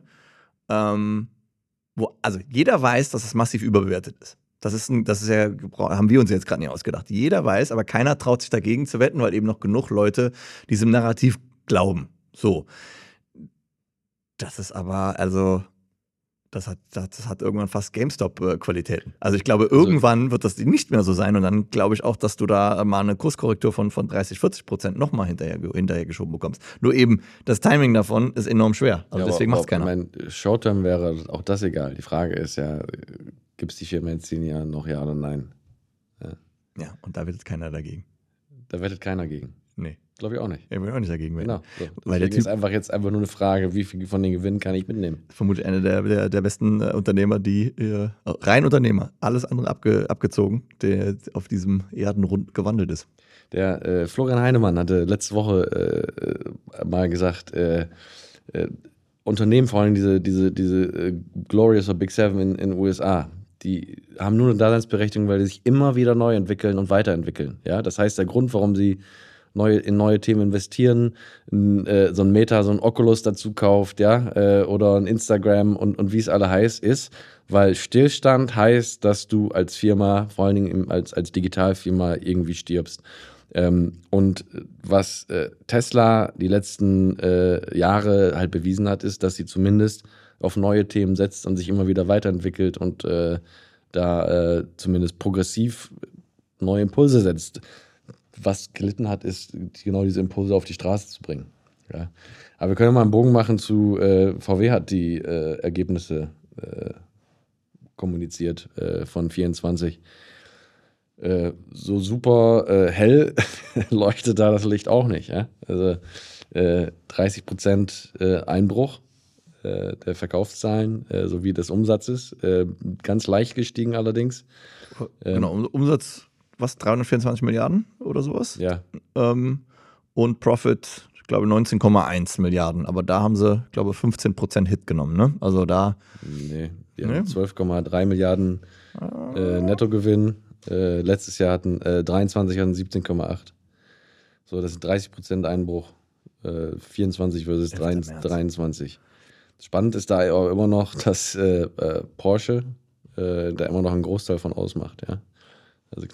Speaker 2: wo, also jeder weiß, dass es massiv überbewertet ist. Das ist ja, haben wir uns jetzt gerade nicht ausgedacht. Jeder weiß, aber keiner traut sich dagegen zu wetten, weil eben noch genug Leute diesem Narrativ glauben. So. Das ist aber, also, das hat irgendwann fast GameStop-Qualitäten. Also ich glaube, irgendwann wird das nicht mehr so sein und dann glaube ich auch, dass du da mal eine Kurskorrektur von 30-40% nochmal hinterher geschoben bekommst. Nur eben, das Timing davon ist enorm schwer. Also deswegen macht es keiner.
Speaker 1: Ich meine, Short-Term wäre auch das egal. Die Frage ist ja, gibt es die Firma in 10 Jahren noch, ja oder nein?
Speaker 2: Ja, und da wettet keiner dagegen.
Speaker 1: Da wettet keiner gegen.
Speaker 2: Nee.
Speaker 1: Glaube ich auch nicht.
Speaker 2: Ich will auch nicht dagegen wetten.
Speaker 1: Genau. So.
Speaker 2: Weil der Typ
Speaker 1: ist einfach nur eine Frage, wie viel von den Gewinnen kann ich mitnehmen?
Speaker 2: Vermutlich einer der besten Unternehmer, die rein Unternehmer, alles andere abgezogen, der auf diesem Erdenrund gewandelt ist.
Speaker 1: Der Florian Heinemann hatte letzte Woche mal gesagt, Unternehmen, vor allem diese Glorious or Big Seven in den USA, die haben nur eine Daseinsberechtigung, weil sie sich immer wieder neu entwickeln und weiterentwickeln. Ja? Das heißt, der Grund, warum sie in neue Themen investieren, so ein Meta, so ein Oculus dazu kauft, ja, oder ein Instagram und wie es alle heißt, ist, weil Stillstand heißt, dass du als Firma, vor allen Dingen als Digitalfirma irgendwie stirbst. Und was Tesla die letzten Jahre halt bewiesen hat, ist, dass sie zumindest auf neue Themen setzt und sich immer wieder weiterentwickelt und da zumindest progressiv neue Impulse setzt. Was gelitten hat, ist genau diese Impulse auf die Straße zu bringen. Ja. Aber wir können mal einen Bogen machen zu VW hat die Ergebnisse kommuniziert von 24. So super hell leuchtet da das Licht auch nicht. Ja? Also 30% Einbruch der Verkaufszahlen sowie des Umsatzes. Ganz leicht gestiegen allerdings.
Speaker 2: Genau, Umsatz, was, 324 Milliarden oder sowas?
Speaker 1: Ja.
Speaker 2: Und Profit, ich glaube 19,1 Milliarden. Aber da haben sie, glaube ich, 15% Hit genommen, ne? Also da.
Speaker 1: Nee, die haben 12,3 Milliarden Nettogewinn. Letztes Jahr hatten 23 hatten 17,8. So, das ist 30% Einbruch. 24 versus 23. Spannend ist da auch immer noch, dass Porsche da immer noch einen Großteil von ausmacht, ja. Also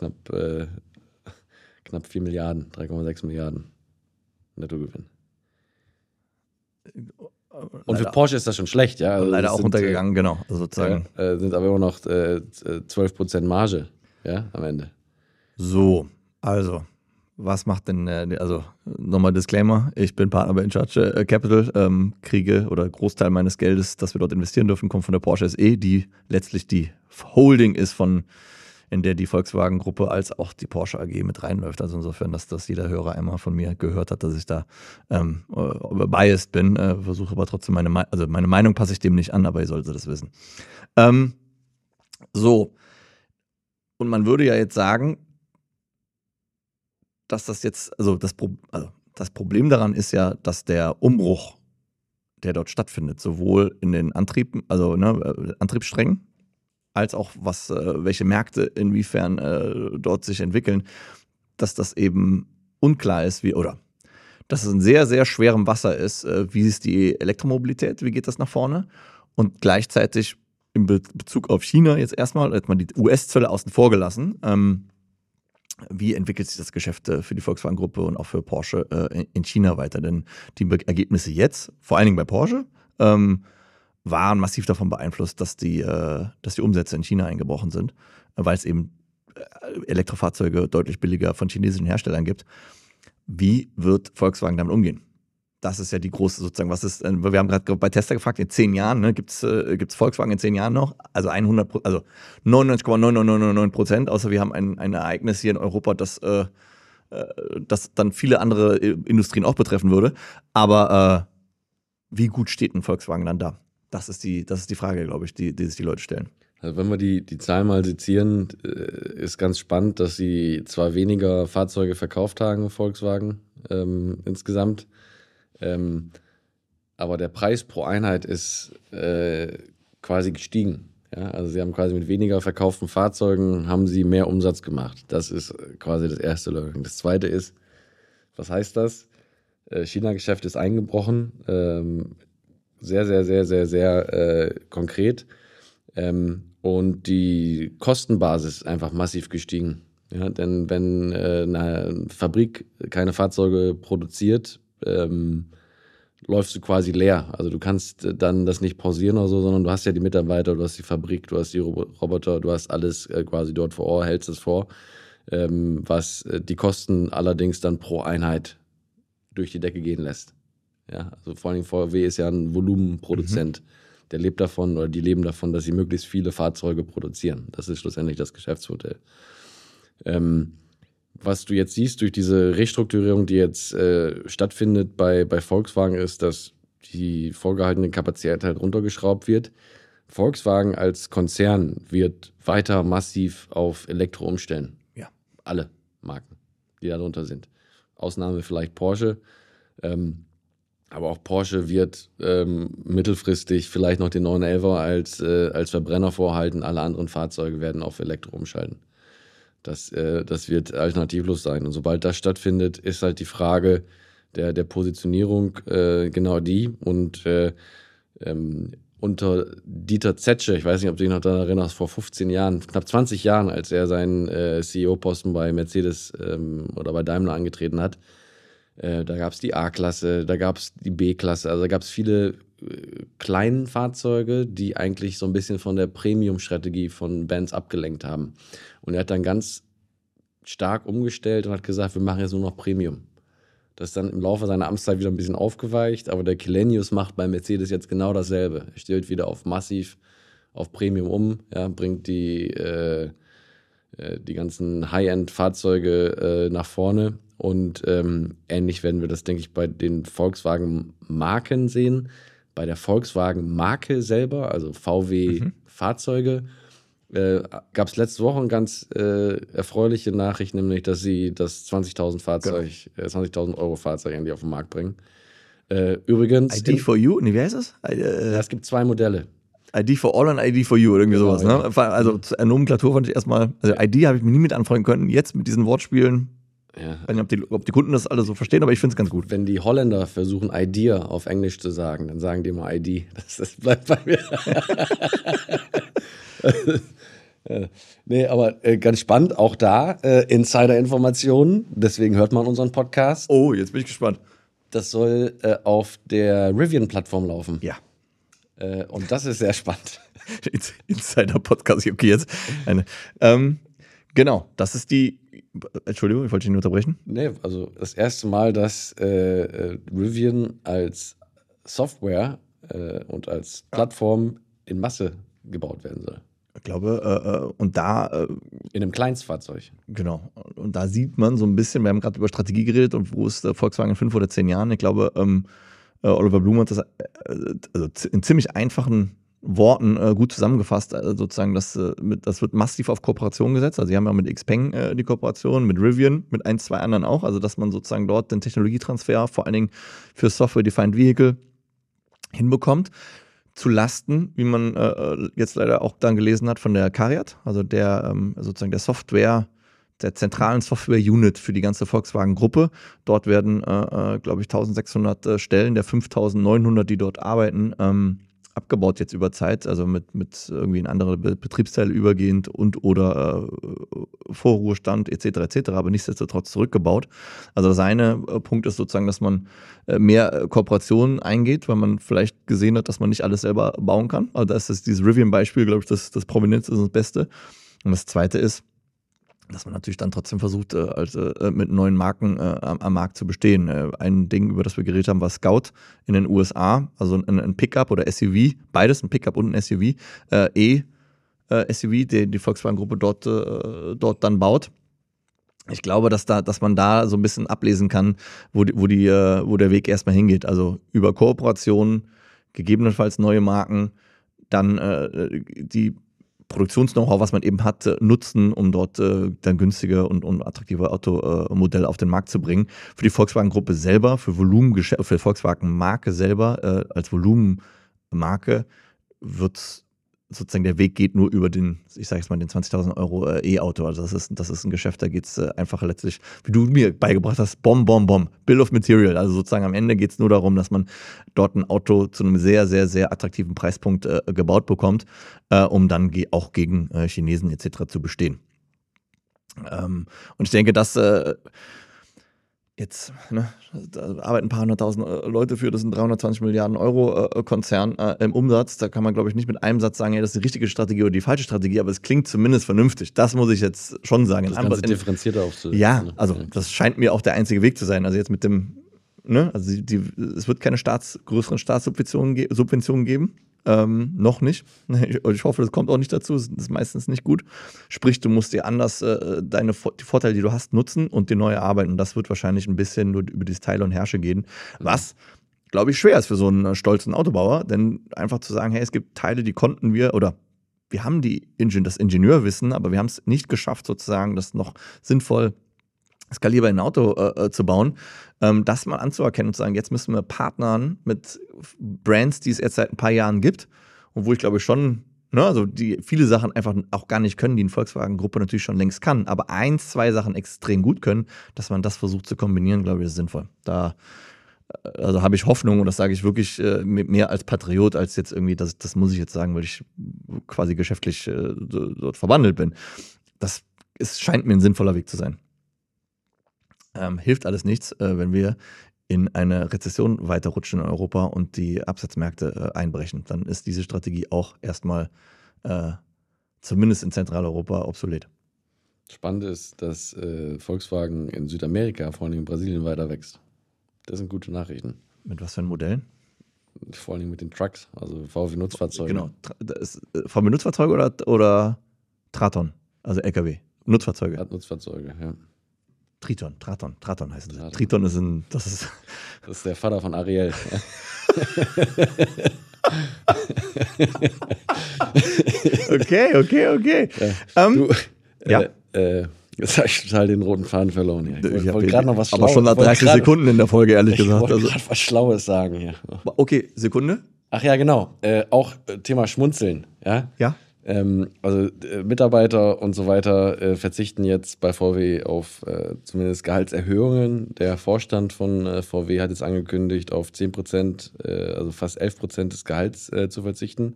Speaker 1: knapp 4 Milliarden, 3,6 Milliarden Nettogewinn. Und für Porsche ist das schon schlecht, ja. Also
Speaker 2: leider auch runtergegangen, genau. Also sozusagen.
Speaker 1: Sind aber immer noch 12% Marge, ja, am Ende.
Speaker 2: So, also, was macht denn, also nochmal Disclaimer, ich bin Partner bei InCharge Capital, kriege oder Großteil meines Geldes, das wir dort investieren dürfen, kommt von der Porsche SE, die letztlich die Holding ist in der die Volkswagen-Gruppe als auch die Porsche AG mit reinläuft. Also insofern, dass das jeder Hörer einmal von mir gehört hat, dass ich da biased bin. Versuche aber trotzdem meine Meinung passe ich dem nicht an, aber ihr solltet das wissen. So. Und man würde ja jetzt sagen, dass das jetzt, das Problem daran ist ja, dass der Umbruch, der dort stattfindet, sowohl in den Antrieben, also Antriebssträngen, als auch welche Märkte inwiefern dort sich entwickeln, dass das eben unklar ist, dass es in sehr, sehr schwerem Wasser ist, wie ist die Elektromobilität, wie geht das nach vorne und gleichzeitig in Bezug auf China jetzt mal die US-Zölle außen vor gelassen, wie entwickelt sich das Geschäft für die Volkswagen-Gruppe und auch für Porsche in China weiter, denn die Ergebnisse jetzt, vor allen Dingen bei Porsche, waren massiv davon beeinflusst, dass die Umsätze in China eingebrochen sind, weil es eben Elektrofahrzeuge deutlich billiger von chinesischen Herstellern gibt. Wie wird Volkswagen damit umgehen? Das ist ja die große sozusagen, wir haben gerade bei Tesla gefragt, in 10 Jahren, ne, gibt's Volkswagen in 10 Jahren noch? Also 99,9999%, außer wir haben ein Ereignis hier in Europa, das dann viele andere Industrien auch betreffen würde. Aber wie gut steht ein Volkswagen dann da? Das ist die Frage, glaube ich, die sich die Leute stellen.
Speaker 1: Also wenn wir die Zahlen mal sezieren, ist ganz spannend, dass sie zwar weniger Fahrzeuge verkauft haben, Volkswagen insgesamt, aber der Preis pro Einheit ist quasi gestiegen. Ja? Also sie haben quasi mit weniger verkauften Fahrzeugen haben sie mehr Umsatz gemacht. Das ist quasi das erste Learning. Das zweite ist, was heißt das? China-Geschäft ist eingebrochen. Sehr, sehr, sehr, sehr, sehr konkret. Und die Kostenbasis ist einfach massiv gestiegen. Ja, denn wenn eine Fabrik keine Fahrzeuge produziert, läufst du quasi leer. Also du kannst dann das nicht pausieren oder so, sondern du hast ja die Mitarbeiter, du hast die Fabrik, du hast die Roboter, du hast alles quasi dort vor Ort, hältst es vor, was die Kosten allerdings dann pro Einheit durch die Decke gehen lässt. Ja, also vor allem VW ist ja ein Volumenproduzent. Der lebt davon oder die leben davon, dass sie möglichst viele Fahrzeuge produzieren. Das ist schlussendlich das Geschäftsmodell. Was du jetzt siehst durch diese Restrukturierung, die jetzt stattfindet bei Volkswagen, ist, dass die vorgehaltene Kapazität halt runtergeschraubt wird. Volkswagen als Konzern wird weiter massiv auf Elektro umstellen.
Speaker 2: Ja.
Speaker 1: Alle Marken, die darunter sind. Ausnahme vielleicht Porsche. Aber auch Porsche wird mittelfristig vielleicht noch den 911er als Verbrenner vorhalten. Alle anderen Fahrzeuge werden auf Elektro umschalten. Das wird alternativlos sein. Und sobald das stattfindet, ist halt die Frage der Positionierung genau die. Und unter Dieter Zetsche, ich weiß nicht, ob du dich noch daran erinnerst, vor 15 Jahren, knapp 20 Jahren, als er seinen CEO-Posten bei Mercedes oder bei Daimler angetreten hat, da gab es die A-Klasse, da gab es die B-Klasse, also da gab es viele kleinen Fahrzeuge, die eigentlich so ein bisschen von der Premium-Strategie von Benz abgelenkt haben. Und er hat dann ganz stark umgestellt und hat gesagt, wir machen jetzt nur noch Premium. Das ist dann im Laufe seiner Amtszeit wieder ein bisschen aufgeweicht, aber der Källenius macht bei Mercedes jetzt genau dasselbe. Er stellt wieder auf massiv, auf Premium um, ja, bringt die ganzen High-End-Fahrzeuge nach vorne. Und ähnlich werden wir das, denke ich, bei den Volkswagen-Marken sehen. Bei der Volkswagen-Marke selber, also VW-Fahrzeuge, gab es letzte Woche eine ganz erfreuliche Nachricht, nämlich, dass sie das 20.000 Euro Fahrzeug eigentlich auf den Markt bringen. Übrigens.
Speaker 2: ID for You? Nee, wie heißt das?
Speaker 1: Es gibt 2 Modelle.
Speaker 2: ID for All und ID for You, irgendwie genau, sowas. Ne? Ja. Also Nomenklatur fand ich erstmal, also ID habe ich mir nie mit anfreunden können. Jetzt mit diesen Wortspielen,
Speaker 1: ja.
Speaker 2: Ich weiß nicht, ob die Kunden das alle so verstehen, aber ich finde es ganz gut.
Speaker 1: Wenn die Holländer versuchen, Idea auf Englisch zu sagen, dann sagen die mal ID. Das bleibt bei mir. Nee, aber ganz spannend, auch da Insider-Informationen, deswegen hört man unseren Podcast.
Speaker 2: Oh, jetzt bin ich gespannt.
Speaker 1: Das soll auf der Rivian-Plattform laufen.
Speaker 2: Ja.
Speaker 1: Und das ist sehr spannend.
Speaker 2: Insider-Podcast, okay, jetzt. Genau, das ist die. Entschuldigung, ich wollte dich nicht unterbrechen.
Speaker 1: Nee, also das erste Mal, dass Rivian als Software und als Plattform in Masse gebaut werden soll.
Speaker 2: Ich glaube, und da.
Speaker 1: In einem Kleinstfahrzeug.
Speaker 2: Genau. Und da sieht man so ein bisschen, wir haben gerade über Strategie geredet und wo ist Volkswagen in 5 oder 10 Jahren. Ich glaube, Oliver Blume hat das also in ziemlich einfachen Worten gut zusammengefasst. Sozusagen, das wird massiv auf Kooperation gesetzt. Also, sie haben ja mit Xpeng die Kooperation, mit Rivian, mit 1, 2 anderen auch. Also, dass man sozusagen dort den Technologietransfer vor allen Dingen für Software-Defined Vehicle hinbekommt. Zu Lasten, wie man jetzt leider auch dann gelesen hat, von der CARIAD, also der sozusagen der Software, der zentralen Software-Unit für die ganze Volkswagen-Gruppe. Dort werden, glaube ich, 1600 Stellen der 5900, die dort arbeiten, abgebaut jetzt über Zeit, also mit irgendwie in andere Betriebsteile übergehend und oder Vorruhestand etc., aber nichtsdestotrotz zurückgebaut. Also sein Punkt ist sozusagen, dass man mehr Kooperationen eingeht, weil man vielleicht gesehen hat, dass man nicht alles selber bauen kann. Also da ist dieses Rivian-Beispiel, glaube ich, das Prominenteste und das Beste. Und das Zweite ist, dass man natürlich dann trotzdem versucht, mit neuen Marken am Markt zu bestehen. Ein Ding, über das wir geredet haben, war Scout in den USA, also ein Pickup oder SUV, beides, ein Pickup und ein SUV, SUV, die Volkswagen-Gruppe dort dann baut. Ich glaube, dass man da so ein bisschen ablesen kann, wo der Weg erstmal hingeht. Also über Kooperationen, gegebenenfalls neue Marken, dann die Produktions-Know-how, was man eben hat, nutzen, um dort dann günstige und attraktive Automodelle auf den Markt zu bringen. Für die Volkswagen-Gruppe selber, für die Volkswagen-Marke selber als Volumenmarke wird sozusagen der Weg geht nur über den 20.000 Euro E-Auto. Also das ist ein Geschäft, da geht es einfach letztlich, wie du mir beigebracht hast, Bill of Material. Also sozusagen am Ende geht es nur darum, dass man dort ein Auto zu einem sehr, sehr, sehr attraktiven Preispunkt gebaut bekommt, um dann auch gegen Chinesen etc. zu bestehen. Und ich denke, dass jetzt, ne, da arbeiten ein paar hunderttausend Leute für, das sind 320 Milliarden Euro Konzern im Umsatz. Da kann man, glaube ich, nicht mit einem Satz sagen, ja, das ist die richtige Strategie oder die falsche Strategie, aber es klingt zumindest vernünftig. Das muss ich jetzt schon sagen.
Speaker 1: Das Ganze differenzierter aufzusetzen.
Speaker 2: Ja, also das scheint mir auch der einzige Weg zu sein. Also jetzt mit dem, ne, also es wird keine größeren Staatssubventionen geben. Noch nicht. Ich hoffe, das kommt auch nicht dazu. Das ist meistens nicht gut. Sprich, du musst dir anders die Vorteile, die du hast, nutzen und dir neu erarbeiten. Und das wird wahrscheinlich ein bisschen nur über dieses Teile und Herrsche gehen. Was, glaube ich, schwer ist für so einen stolzen Autobauer. Denn einfach zu sagen, hey, es gibt Teile, die konnten wir, oder wir haben das Ingenieurwissen, aber wir haben es nicht geschafft, sozusagen, das noch sinnvoll skalierbar in ein Auto zu bauen, das mal anzuerkennen und zu sagen, jetzt müssen wir partnern mit Brands, die es jetzt seit ein paar Jahren gibt und wo ich glaube schon, ne, also die viele Sachen einfach auch gar nicht können, die eine Volkswagen-Gruppe natürlich schon längst kann, aber 2 Sachen extrem gut können, dass man das versucht zu kombinieren, glaube ich, ist sinnvoll. Also habe ich Hoffnung und das sage ich wirklich mehr als Patriot, als jetzt irgendwie, das muss ich jetzt sagen, weil ich quasi geschäftlich dort verwandelt bin. Scheint mir ein sinnvoller Weg zu sein. Hilft alles nichts, wenn wir in eine Rezession weiterrutschen in Europa und die Absatzmärkte einbrechen. Dann ist diese Strategie auch erstmal zumindest in Zentraleuropa obsolet.
Speaker 1: Spannend ist, dass Volkswagen in Südamerika, vor allem in Brasilien, weiter wächst. Das sind gute Nachrichten.
Speaker 2: Mit was für Modellen?
Speaker 1: Vor allem mit den Trucks, also VW-Nutzfahrzeuge.
Speaker 2: Genau. VW-Nutzfahrzeuge oder Traton, also LKW? Nutzfahrzeuge.
Speaker 1: Nutzfahrzeuge, ja.
Speaker 2: Traton heißt das. Triton das
Speaker 1: ist der Vater von Ariel.
Speaker 2: Okay.
Speaker 1: Ja. Jetzt habe ich total den roten Faden verloren hier. Ich wollte gerade noch was Schlaues.
Speaker 2: Aber schon nach 30 Sekunden in der Folge, ehrlich gesagt.
Speaker 1: Ich wollte gerade was Schlaues sagen hier.
Speaker 2: Okay, Sekunde.
Speaker 1: Ach ja, genau. Auch Thema Schmunzeln. Ja.
Speaker 2: Ja.
Speaker 1: Mitarbeiter und so weiter verzichten jetzt bei VW auf zumindest Gehaltserhöhungen. Der Vorstand von VW hat jetzt angekündigt, auf 10%, also fast 11% des Gehalts zu verzichten.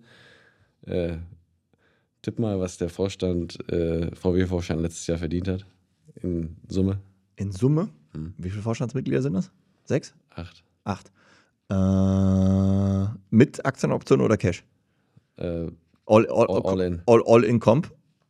Speaker 1: Tipp mal, was der VW-Vorstand letztes Jahr verdient hat. In Summe.
Speaker 2: In Summe? Wie viele Vorstandsmitglieder sind das? 6?
Speaker 1: 8.
Speaker 2: Mit Aktienoption oder Cash? All in. All in Comp.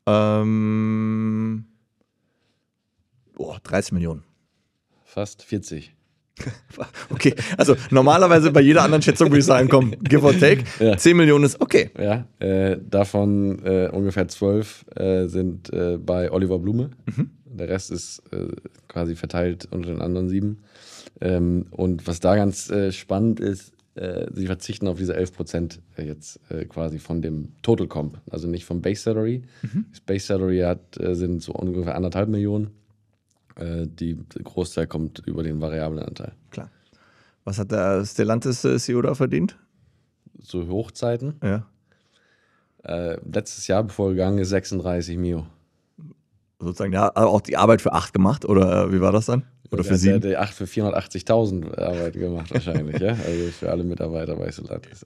Speaker 2: 30 Millionen.
Speaker 1: Fast 40.
Speaker 2: Okay, also normalerweise bei jeder anderen Schätzung würde ich sagen, komm, give or take. Ja. 10 Millionen ist okay.
Speaker 1: Ja, davon ungefähr 12 sind bei Oliver Blume. Der Rest ist quasi verteilt unter den anderen 7. Und was da ganz spannend ist, sie verzichten auf diese 11% jetzt quasi von dem Total Comp, also nicht vom Base Salary. Das Base Salary sind so ungefähr 1,5 Millionen. Der Großteil kommt über den variablen Anteil.
Speaker 2: Klar. Was hat der Stellantis CEO da verdient?
Speaker 1: Zu Hochzeiten?
Speaker 2: Ja.
Speaker 1: Letztes Jahr, bevor er gegangen ist, 36 Mio.
Speaker 2: Sozusagen, ja, auch die Arbeit für 8 gemacht, oder wie war das dann? Oder für 7?
Speaker 1: Der 8 für 480.000 Arbeit gemacht wahrscheinlich, ja? Also für alle Mitarbeiter bei Stellantis.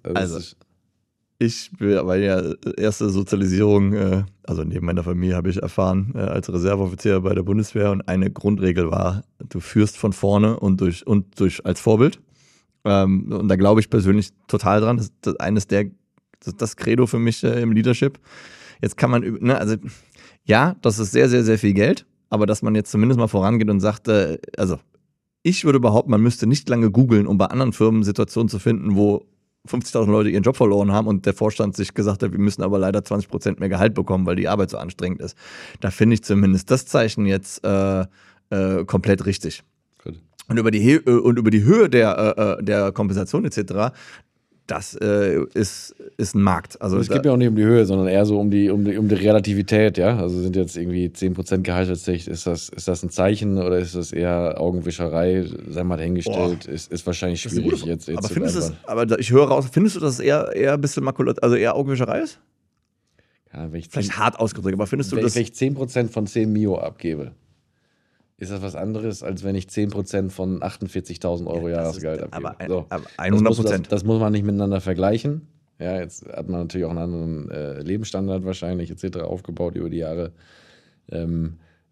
Speaker 2: Weil ja erste Sozialisierung, also neben meiner Familie habe ich erfahren, als Reserveoffizier bei der Bundeswehr, und eine Grundregel war, du führst von vorne und durch als Vorbild. Und da glaube ich persönlich total dran. Das ist das Credo für mich im Leadership. Jetzt kann man, also ja, das ist sehr, sehr, sehr viel Geld, aber dass man jetzt zumindest mal vorangeht und sagt, also ich würde behaupten, man müsste nicht lange googeln, um bei anderen Firmen Situationen zu finden, wo 50.000 Leute ihren Job verloren haben und der Vorstand sich gesagt hat, wir müssen aber leider 20% mehr Gehalt bekommen, weil die Arbeit so anstrengend ist. Da finde ich zumindest das Zeichen jetzt komplett richtig.
Speaker 1: Gut.
Speaker 2: Und über die Höhe der Kompensation etc., das ist ein Markt. Also
Speaker 1: es geht ja auch nicht um die Höhe, sondern eher so um die Relativität, ja. Also sind jetzt irgendwie 10% Gehaltsverzicht, ist das ein Zeichen oder ist das eher Augenwischerei, sei mal dahingestellt, ist wahrscheinlich schwierig jetzt.
Speaker 2: Aber ich höre raus, findest du, dass es eher ein bisschen Makulat, also eher Augenwischerei ist?
Speaker 1: Ja,
Speaker 2: vielleicht hart ausgedrückt, aber findest du das?
Speaker 1: Wenn ich 10% von 10 Mio abgebe, ist das was anderes, als wenn ich 10% von 48.000 Euro Jahresgehalt abgebe.
Speaker 2: Aber 100%.
Speaker 1: Das muss man nicht miteinander vergleichen. Ja, jetzt hat man natürlich auch einen anderen Lebensstandard wahrscheinlich etc. aufgebaut über die Jahre.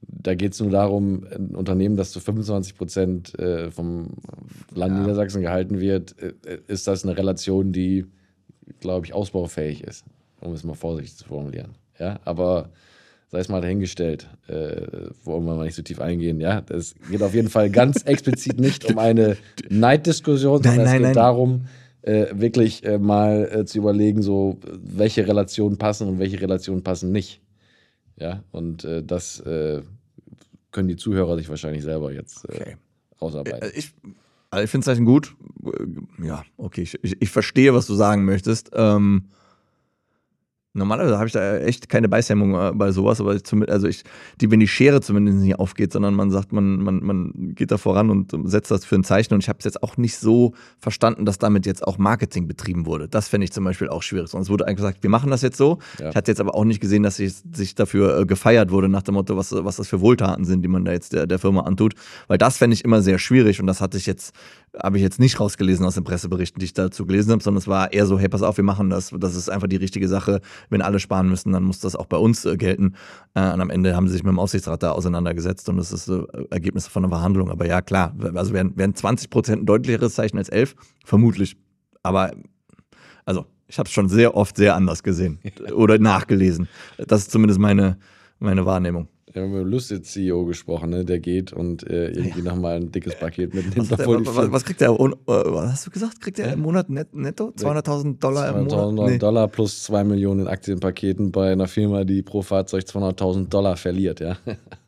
Speaker 1: Da geht es nur darum, ein Unternehmen, das zu 25% vom Land Niedersachsen gehalten wird, ist das eine Relation, die, glaube ich, ausbaufähig ist, um es mal vorsichtig zu formulieren. Ja, aber sei es mal dahingestellt, wollen wir mal nicht so tief eingehen. Ja, es geht auf jeden Fall ganz explizit nicht um eine Neiddiskussion, sondern es geht darum, wirklich mal zu überlegen, so welche Relationen passen und welche Relationen passen nicht. Ja, und das können die Zuhörer sich wahrscheinlich selber jetzt rausarbeiten.
Speaker 2: Ich finde es halt gut. Ja, okay, ich verstehe, was du sagen möchtest. Normalerweise habe ich da echt keine Beißhemmung bei sowas, aber wenn die Schere zumindest nicht aufgeht, sondern man sagt, man geht da voran und setzt das für ein Zeichen. Und ich habe es jetzt auch nicht so verstanden, dass damit jetzt auch Marketing betrieben wurde. Das fände ich zum Beispiel auch schwierig. Sonst wurde eigentlich gesagt, wir machen das jetzt so. Ja. Ich hatte jetzt aber auch nicht gesehen, dass sich dafür gefeiert wurde, nach dem Motto, was das für Wohltaten sind, die man da jetzt der Firma antut. Weil das fände ich immer sehr schwierig und das habe ich jetzt nicht rausgelesen aus den Presseberichten, die ich dazu gelesen habe, sondern es war eher so, hey, pass auf, wir machen das. Das ist einfach die richtige Sache. Wenn alle sparen müssen, dann muss das auch bei uns gelten. Und am Ende haben sie sich mit dem Aufsichtsrat da auseinandergesetzt und das ist Ergebnis von einer Verhandlung. Aber ja, klar, also wären 20% ein deutlicheres Zeichen als 11? Vermutlich. Aber, also, ich habe es schon sehr oft sehr anders gesehen oder nachgelesen. Das ist zumindest meine Wahrnehmung.
Speaker 1: Wir haben mit dem Lucid-CEO gesprochen, ne? Der geht und irgendwie nochmal ein dickes Paket mitnimmt. Was
Speaker 2: kriegt der? Was hast du gesagt? Kriegt der im Monat netto? $200.000 im Monat?
Speaker 1: $200.000 plus 2 Millionen in Aktienpaketen bei einer Firma, die pro Fahrzeug $200.000 verliert, ja.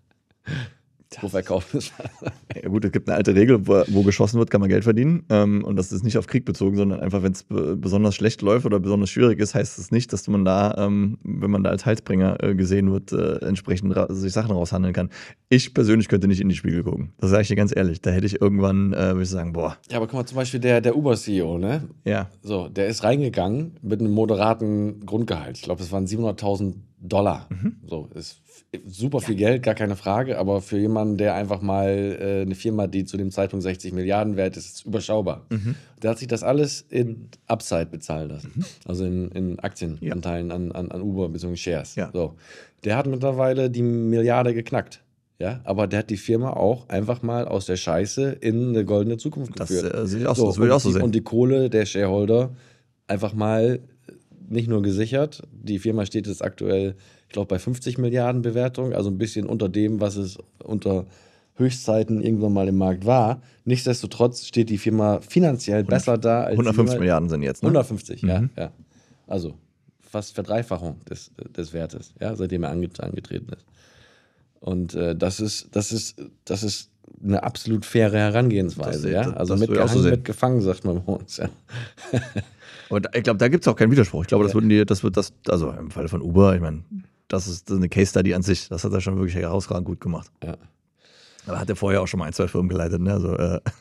Speaker 1: Pro Verkauf ist.
Speaker 2: Ja gut, es gibt eine alte Regel, wo geschossen wird, kann man Geld verdienen. Und das ist nicht auf Krieg bezogen, sondern einfach, wenn es besonders schlecht läuft oder besonders schwierig ist, heißt es nicht, dass man da, wenn man da als Heilsbringer gesehen wird, entsprechend sich Sachen raushandeln kann. Ich persönlich könnte nicht in die Spiegel gucken. Das sage ich dir ganz ehrlich. Da hätte ich irgendwann, würde ich sagen, boah.
Speaker 1: Ja, aber guck mal, zum Beispiel der Uber-CEO, ne?
Speaker 2: Ja.
Speaker 1: So, der ist reingegangen mit einem moderaten Grundgehalt. Ich glaube, das waren $700.000. So, ist super viel Geld, gar keine Frage, aber für jemanden, der einfach mal eine Firma, die zu dem Zeitpunkt 60 Milliarden wert ist, ist überschaubar. Der hat sich das alles in Upside bezahlen lassen. Also in Aktienanteilen an Uber bzw. Shares.
Speaker 2: Ja.
Speaker 1: So. Der hat mittlerweile die Milliarde geknackt. Ja, aber der hat die Firma auch einfach mal aus der Scheiße in eine goldene Zukunft geführt.
Speaker 2: Das sehe ich auch so. Das würde ich auch so sehen.
Speaker 1: Und die Kohle der Shareholder einfach mal nicht nur gesichert. Die Firma steht jetzt aktuell, ich glaube, bei 50 Milliarden Bewertung, also ein bisschen unter dem, was es unter Höchstzeiten irgendwann mal im Markt war. Nichtsdestotrotz steht die Firma finanziell besser da als
Speaker 2: 150 Milliarden sind jetzt, ne?
Speaker 1: 150, ja. Also fast Verdreifachung des Wertes, ja, seitdem er angetreten ist. Und das ist eine absolut faire Herangehensweise, ja. Also mit gefangen, sagt man bei uns, ja.
Speaker 2: Und ich glaube, da gibt es auch keinen Widerspruch. Ich glaube, also im Fall von Uber, ich meine, das ist eine Case Study an sich. Das hat er schon wirklich herausragend gut gemacht.
Speaker 1: Ja.
Speaker 2: Aber hat er vorher auch schon mal 1, 2 Firmen geleitet, ne? Also,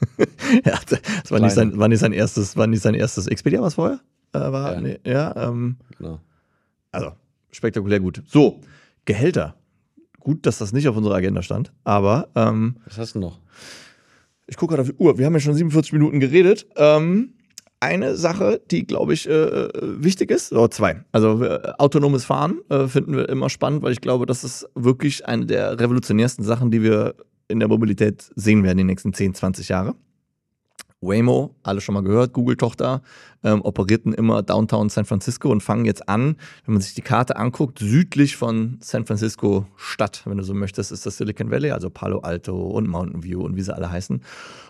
Speaker 2: das war nicht sein erstes Expedia, was vorher war.
Speaker 1: Ja.
Speaker 2: Nee, ja,
Speaker 1: Genau.
Speaker 2: Also, spektakulär gut. So, Gehälter. Gut, dass das nicht auf unserer Agenda stand, aber
Speaker 1: Was hast du noch?
Speaker 2: ich gucke gerade auf die Uhr. Wir haben ja schon 47 Minuten geredet. Eine Sache, die, glaube ich, wichtig ist, oder 2. Also autonomes Fahren finden wir immer spannend, weil ich glaube, das ist wirklich eine der revolutionärsten Sachen, die wir in der Mobilität sehen werden die nächsten 10, 20 Jahre. Waymo, alle schon mal gehört, Google-Tochter, operierten immer Downtown San Francisco und fangen jetzt an, wenn man sich die Karte anguckt, südlich von San Francisco Stadt, wenn du so möchtest, ist das Silicon Valley, also Palo Alto und Mountain View und wie sie alle heißen.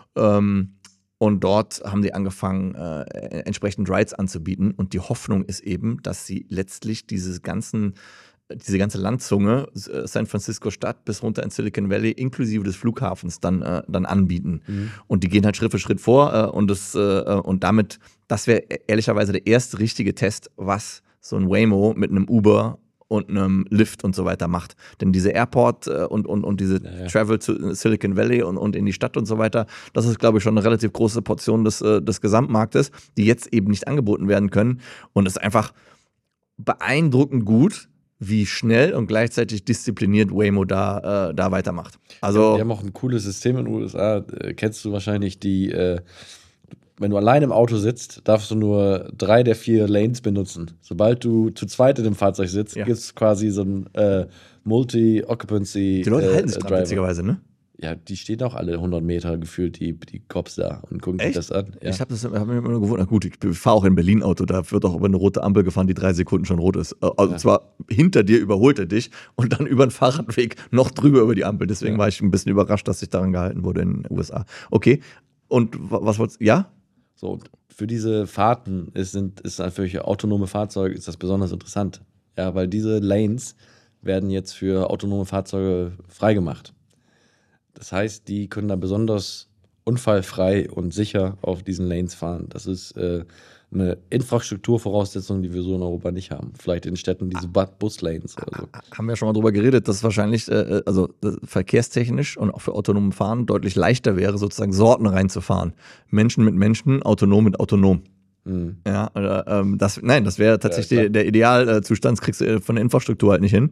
Speaker 2: Und dort haben die angefangen, entsprechend Rides anzubieten. Und die Hoffnung ist eben, dass sie letztlich diese ganze Landzunge, San Francisco Stadt bis runter in Silicon Valley, inklusive des Flughafens, dann anbieten. Und die gehen halt Schritt für Schritt vor. Und damit, das wäre ehrlicherweise der erste richtige Test, was so ein Waymo mit einem Uber und einem Lyft und so weiter macht. Denn diese Airport und diese Travel zu Silicon Valley und in die Stadt und so weiter, das ist, glaube ich, schon eine relativ große Portion des Gesamtmarktes, die jetzt eben nicht angeboten werden können. Und es ist einfach beeindruckend gut, wie schnell und gleichzeitig diszipliniert Waymo da weitermacht. Also,
Speaker 1: die haben auch ein cooles System in den USA. Kennst du wahrscheinlich die wenn du allein im Auto sitzt, darfst du nur 3 der 4 Lanes benutzen. Sobald du zu zweit in dem Fahrzeug sitzt, gibt es quasi so ein Multi-Occupancy
Speaker 2: Die Leute halten sich
Speaker 1: Driver.
Speaker 2: witzigerweise, ne?
Speaker 1: Ja, die stehen auch alle 100 Meter gefühlt, die Cops da und gucken sich das an. Ja.
Speaker 2: Ich habe mir immer nur gewundert. Gut, ich fahre auch in Berlin Auto, da wird auch über eine rote Ampel gefahren, die 3 Sekunden schon rot ist. Also zwar hinter dir überholt er dich und dann über den Fahrradweg noch drüber über die Ampel. Deswegen war ich ein bisschen überrascht, dass sich daran gehalten wurde in den USA. Okay, und was wolltest du? Ja?
Speaker 1: So, und für diese Fahrten ist für autonome Fahrzeuge ist das besonders interessant. Ja, weil diese Lanes werden jetzt für autonome Fahrzeuge freigemacht. Das heißt, die können da besonders unfallfrei und sicher auf diesen Lanes fahren. Das ist eine Infrastrukturvoraussetzung, die wir so in Europa nicht haben. Vielleicht in Städten diese Buslanes oder so.
Speaker 2: Haben wir schon mal drüber geredet, dass es wahrscheinlich verkehrstechnisch und auch für autonomen Fahren deutlich leichter wäre, sozusagen Sorten reinzufahren. Menschen mit Menschen, autonom mit autonom. Ja, das wäre tatsächlich der Idealzustand, das kriegst du von der Infrastruktur halt nicht hin.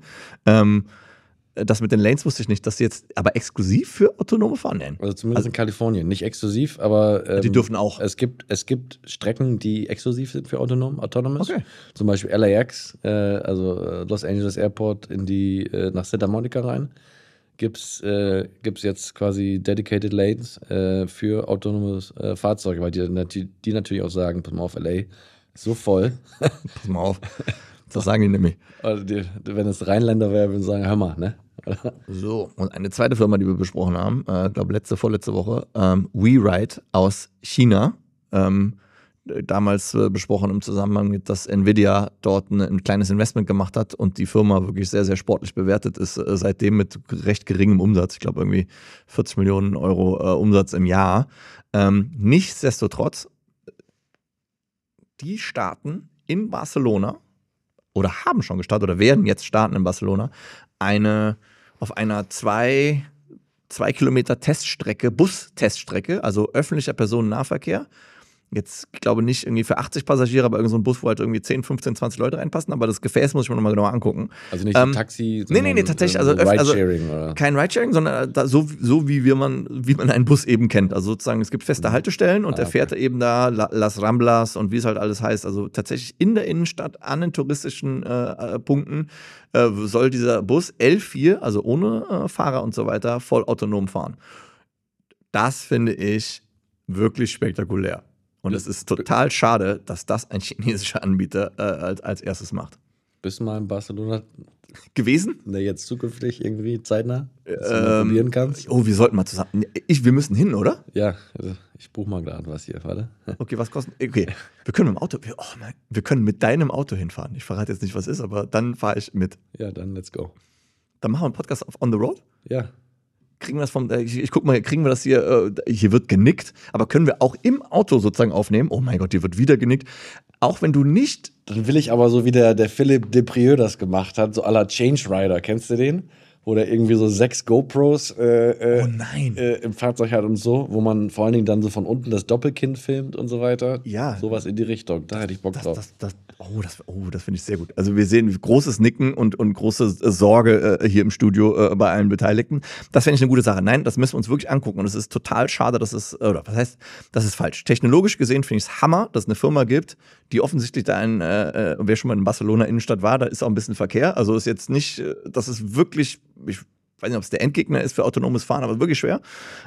Speaker 2: Das mit den Lanes wusste ich nicht, dass sie jetzt aber exklusiv für autonome Fahren nennen.
Speaker 1: Also zumindest in Kalifornien. Nicht exklusiv, aber
Speaker 2: die dürfen auch.
Speaker 1: Es gibt Strecken, die exklusiv sind für Autonomous.
Speaker 2: Okay.
Speaker 1: Zum Beispiel LAX, also Los Angeles Airport nach Santa Monica rein. Gibt's jetzt quasi dedicated Lanes für autonomes Fahrzeuge, weil die natürlich auch sagen, pass mal auf, LA ist so voll.
Speaker 2: Pass mal auf. Das sagen die nämlich.
Speaker 1: Also wenn es Rheinländer wäre, würden sie sagen, hör mal, ne?
Speaker 2: So, und eine zweite Firma, die wir besprochen haben, glaube vorletzte Woche, WeRide aus China. Damals besprochen im Zusammenhang mit, dass Nvidia dort ein kleines Investment gemacht hat und die Firma wirklich sehr, sehr sportlich bewertet ist, seitdem mit recht geringem Umsatz. Ich glaube irgendwie 40 Millionen Euro Umsatz im Jahr. Nichtsdestotrotz, die starten in Barcelona oder haben schon gestartet oder werden jetzt starten in Barcelona auf einer 2 Kilometer Teststrecke, Bus-Teststrecke, also öffentlicher Personennahverkehr. Jetzt, ich glaube nicht irgendwie für 80 Passagiere, aber irgend so ein Bus, wo halt irgendwie 10, 15, 20 Leute reinpassen, aber das Gefäß muss ich mir nochmal genauer angucken.
Speaker 1: Also nicht ein Taxi,
Speaker 2: sondern nee, tatsächlich, also
Speaker 1: Ridesharing, oder?
Speaker 2: Kein Ridesharing, sondern so wie man einen Bus eben kennt. Also sozusagen, es gibt feste Haltestellen und der fährt eben da Las Ramblas und wie es halt alles heißt. Also tatsächlich in der Innenstadt an den touristischen Punkten soll dieser Bus L4, also ohne Fahrer und so weiter, voll autonom fahren. Das finde ich wirklich spektakulär. Und es ist total schade, dass das ein chinesischer Anbieter als erstes macht.
Speaker 1: Bist du mal in Barcelona
Speaker 2: gewesen?
Speaker 1: Ne, jetzt zukünftig irgendwie zeitnah, dass du mal probieren kannst?
Speaker 2: Oh, wir sollten mal zusammen. Wir müssen hin, oder?
Speaker 1: Ja, also ich buche mal gerade was hier, warte.
Speaker 2: Okay, was kostet? Okay, wir können mit dem Auto. Wir können mit deinem Auto hinfahren. Ich verrate jetzt nicht, was ist, aber dann fahre ich mit.
Speaker 1: Ja, dann let's go.
Speaker 2: Dann machen wir einen Podcast auf On the Road?
Speaker 1: Ja.
Speaker 2: Kriegen wir das ich guck mal, kriegen wir das hier wird genickt, aber können wir auch im Auto sozusagen aufnehmen? Oh mein Gott, hier wird wieder genickt. Auch wenn du nicht.
Speaker 1: Dann will ich aber so wie der Philippe Deprieux das gemacht hat, so à la Change Rider, kennst du den? Wo der irgendwie so 6 GoPros im Fahrzeug hat und so, wo man vor allen Dingen dann so von unten das Doppelkinn filmt und so weiter.
Speaker 2: Ja.
Speaker 1: Sowas in die Richtung, da hätte ich Bock drauf.
Speaker 2: Das finde ich sehr gut. Also wir sehen großes Nicken und große Sorge hier im Studio bei allen Beteiligten. Das fände ich eine gute Sache. Nein, das müssen wir uns wirklich angucken. Und es ist total schade, das ist falsch. Technologisch gesehen finde ich es Hammer, dass es eine Firma gibt, die offensichtlich da wer schon mal in Barcelona Innenstadt war, da ist auch ein bisschen Verkehr. Also ist jetzt nicht, das ist wirklich, ich weiß nicht, ob es der Endgegner ist für autonomes Fahren, aber wirklich schwer.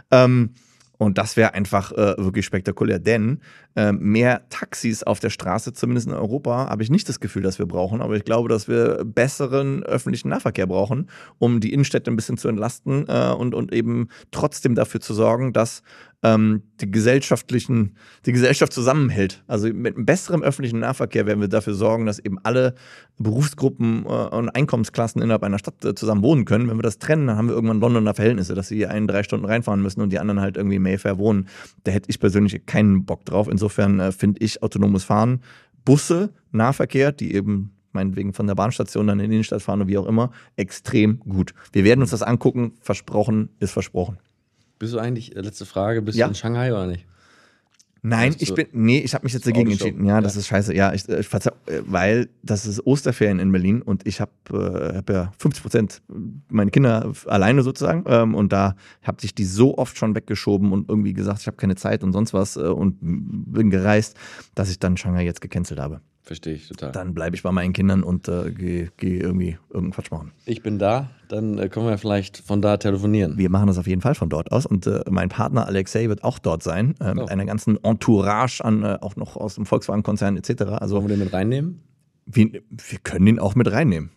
Speaker 2: Und das wäre einfach wirklich spektakulär, denn mehr Taxis auf der Straße, zumindest in Europa, habe ich nicht das Gefühl, dass wir brauchen. Aber ich glaube, dass wir besseren öffentlichen Nahverkehr brauchen, um die Innenstädte ein bisschen zu entlasten und eben trotzdem dafür zu sorgen, dass die Gesellschaft zusammenhält. Also mit einem besseren öffentlichen Nahverkehr werden wir dafür sorgen, dass eben alle Berufsgruppen und Einkommensklassen innerhalb einer Stadt zusammen wohnen können. Wenn wir das trennen, dann haben wir irgendwann Londoner Verhältnisse, dass sie hier 3 Stunden reinfahren müssen und die anderen halt irgendwie in Mayfair wohnen. Da hätte ich persönlich keinen Bock drauf. Insofern finde ich autonomes Fahren, Busse, Nahverkehr, die eben meinetwegen von der Bahnstation dann in die Innenstadt fahren oder wie auch immer, extrem gut. Wir werden uns das angucken. Versprochen ist versprochen.
Speaker 1: Bist du eigentlich, letzte Frage, bist du in Shanghai oder nicht?
Speaker 2: Nein, ich habe mich jetzt dagegen entschieden. Ja, das ist scheiße. Ja, weil das ist Osterferien in Berlin und ich habe ja 50% meine Kinder alleine sozusagen und da habe ich die so oft schon weggeschoben und irgendwie gesagt, ich habe keine Zeit und sonst was und bin gereist, dass ich dann Shanghai jetzt gecancelt habe.
Speaker 1: Verstehe ich total.
Speaker 2: Dann bleibe ich bei meinen Kindern und gehe irgendwie irgendeinen Quatsch machen.
Speaker 1: Ich bin da, dann können wir vielleicht von da telefonieren.
Speaker 2: Wir machen das auf jeden Fall von dort aus und mein Partner Alexei wird auch dort sein, mit einer ganzen Entourage an, auch noch aus dem Volkswagen-Konzern etc. Also,
Speaker 1: wollen wir den mit reinnehmen?
Speaker 2: Wir können ihn auch mit reinnehmen.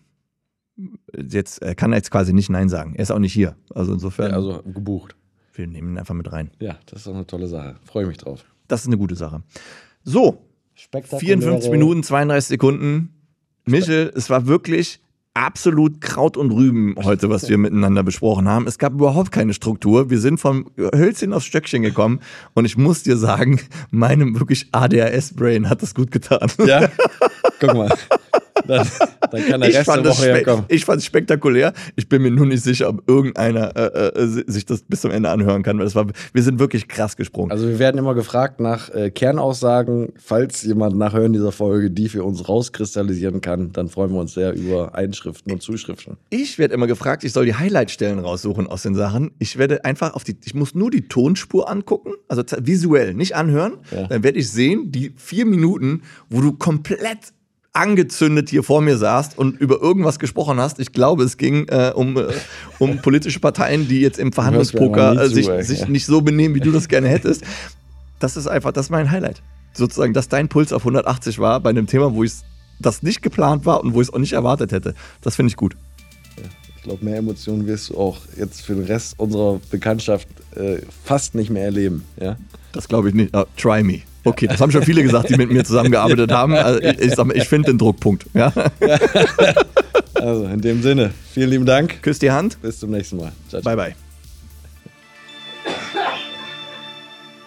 Speaker 2: Er kann jetzt quasi nicht Nein sagen. Er ist auch nicht hier. Also insofern.
Speaker 1: Ja, also gebucht.
Speaker 2: Wir nehmen ihn einfach mit rein.
Speaker 1: Ja, das ist doch eine tolle Sache. Freue mich drauf.
Speaker 2: Das ist eine gute Sache. So. 54 Minuten, 32 Sekunden. Michel, es war wirklich absolut Kraut und Rüben heute, was wir miteinander besprochen haben. Es gab überhaupt keine Struktur. Wir sind vom Hölzchen aufs Stöckchen gekommen und ich muss dir sagen, meinem wirklich ADHS-Brain hat das gut getan.
Speaker 1: Ja, guck mal. Dann kann der Rest der Woche ja kommen.
Speaker 2: Ich fand es spektakulär. Ich bin mir nur nicht sicher, ob irgendeiner sich das bis zum Ende anhören kann. Weil wir sind wirklich krass gesprungen.
Speaker 1: Also wir werden immer gefragt nach Kernaussagen. Falls jemand nach Hören dieser Folge die für uns rauskristallisieren kann, dann freuen wir uns sehr über Einschriften und Zuschriften.
Speaker 2: Ich werde immer gefragt, ich soll die Highlight-Stellen raussuchen aus den Sachen. Ich werde einfach ich muss nur die Tonspur angucken, also visuell, nicht anhören. Ja. Dann werde ich sehen, die 4 Minuten, wo du komplett angezündet hier vor mir saßt und über irgendwas gesprochen hast. Ich glaube, es ging um politische Parteien, die jetzt im Verhandlungspoker sich nicht so benehmen, wie du das gerne hättest. Das ist mein Highlight. Sozusagen, dass dein Puls auf 180 war bei einem Thema, wo das nicht geplant war und wo ich es auch nicht erwartet hätte. Das finde ich gut.
Speaker 1: Ja, ich glaube, mehr Emotionen wirst du auch jetzt für den Rest unserer Bekanntschaft fast nicht mehr erleben. Ja?
Speaker 2: Das glaube ich nicht. Try me. Okay, das haben schon viele gesagt, die mit mir zusammengearbeitet haben. Also ich finde den Druckpunkt. Ja?
Speaker 1: Also in dem Sinne, vielen lieben Dank.
Speaker 2: Küss die Hand.
Speaker 1: Bis zum nächsten Mal.
Speaker 2: Ciao, ciao. Bye, bye.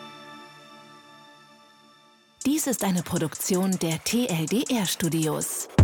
Speaker 3: Dies ist eine Produktion der TLDR Studios.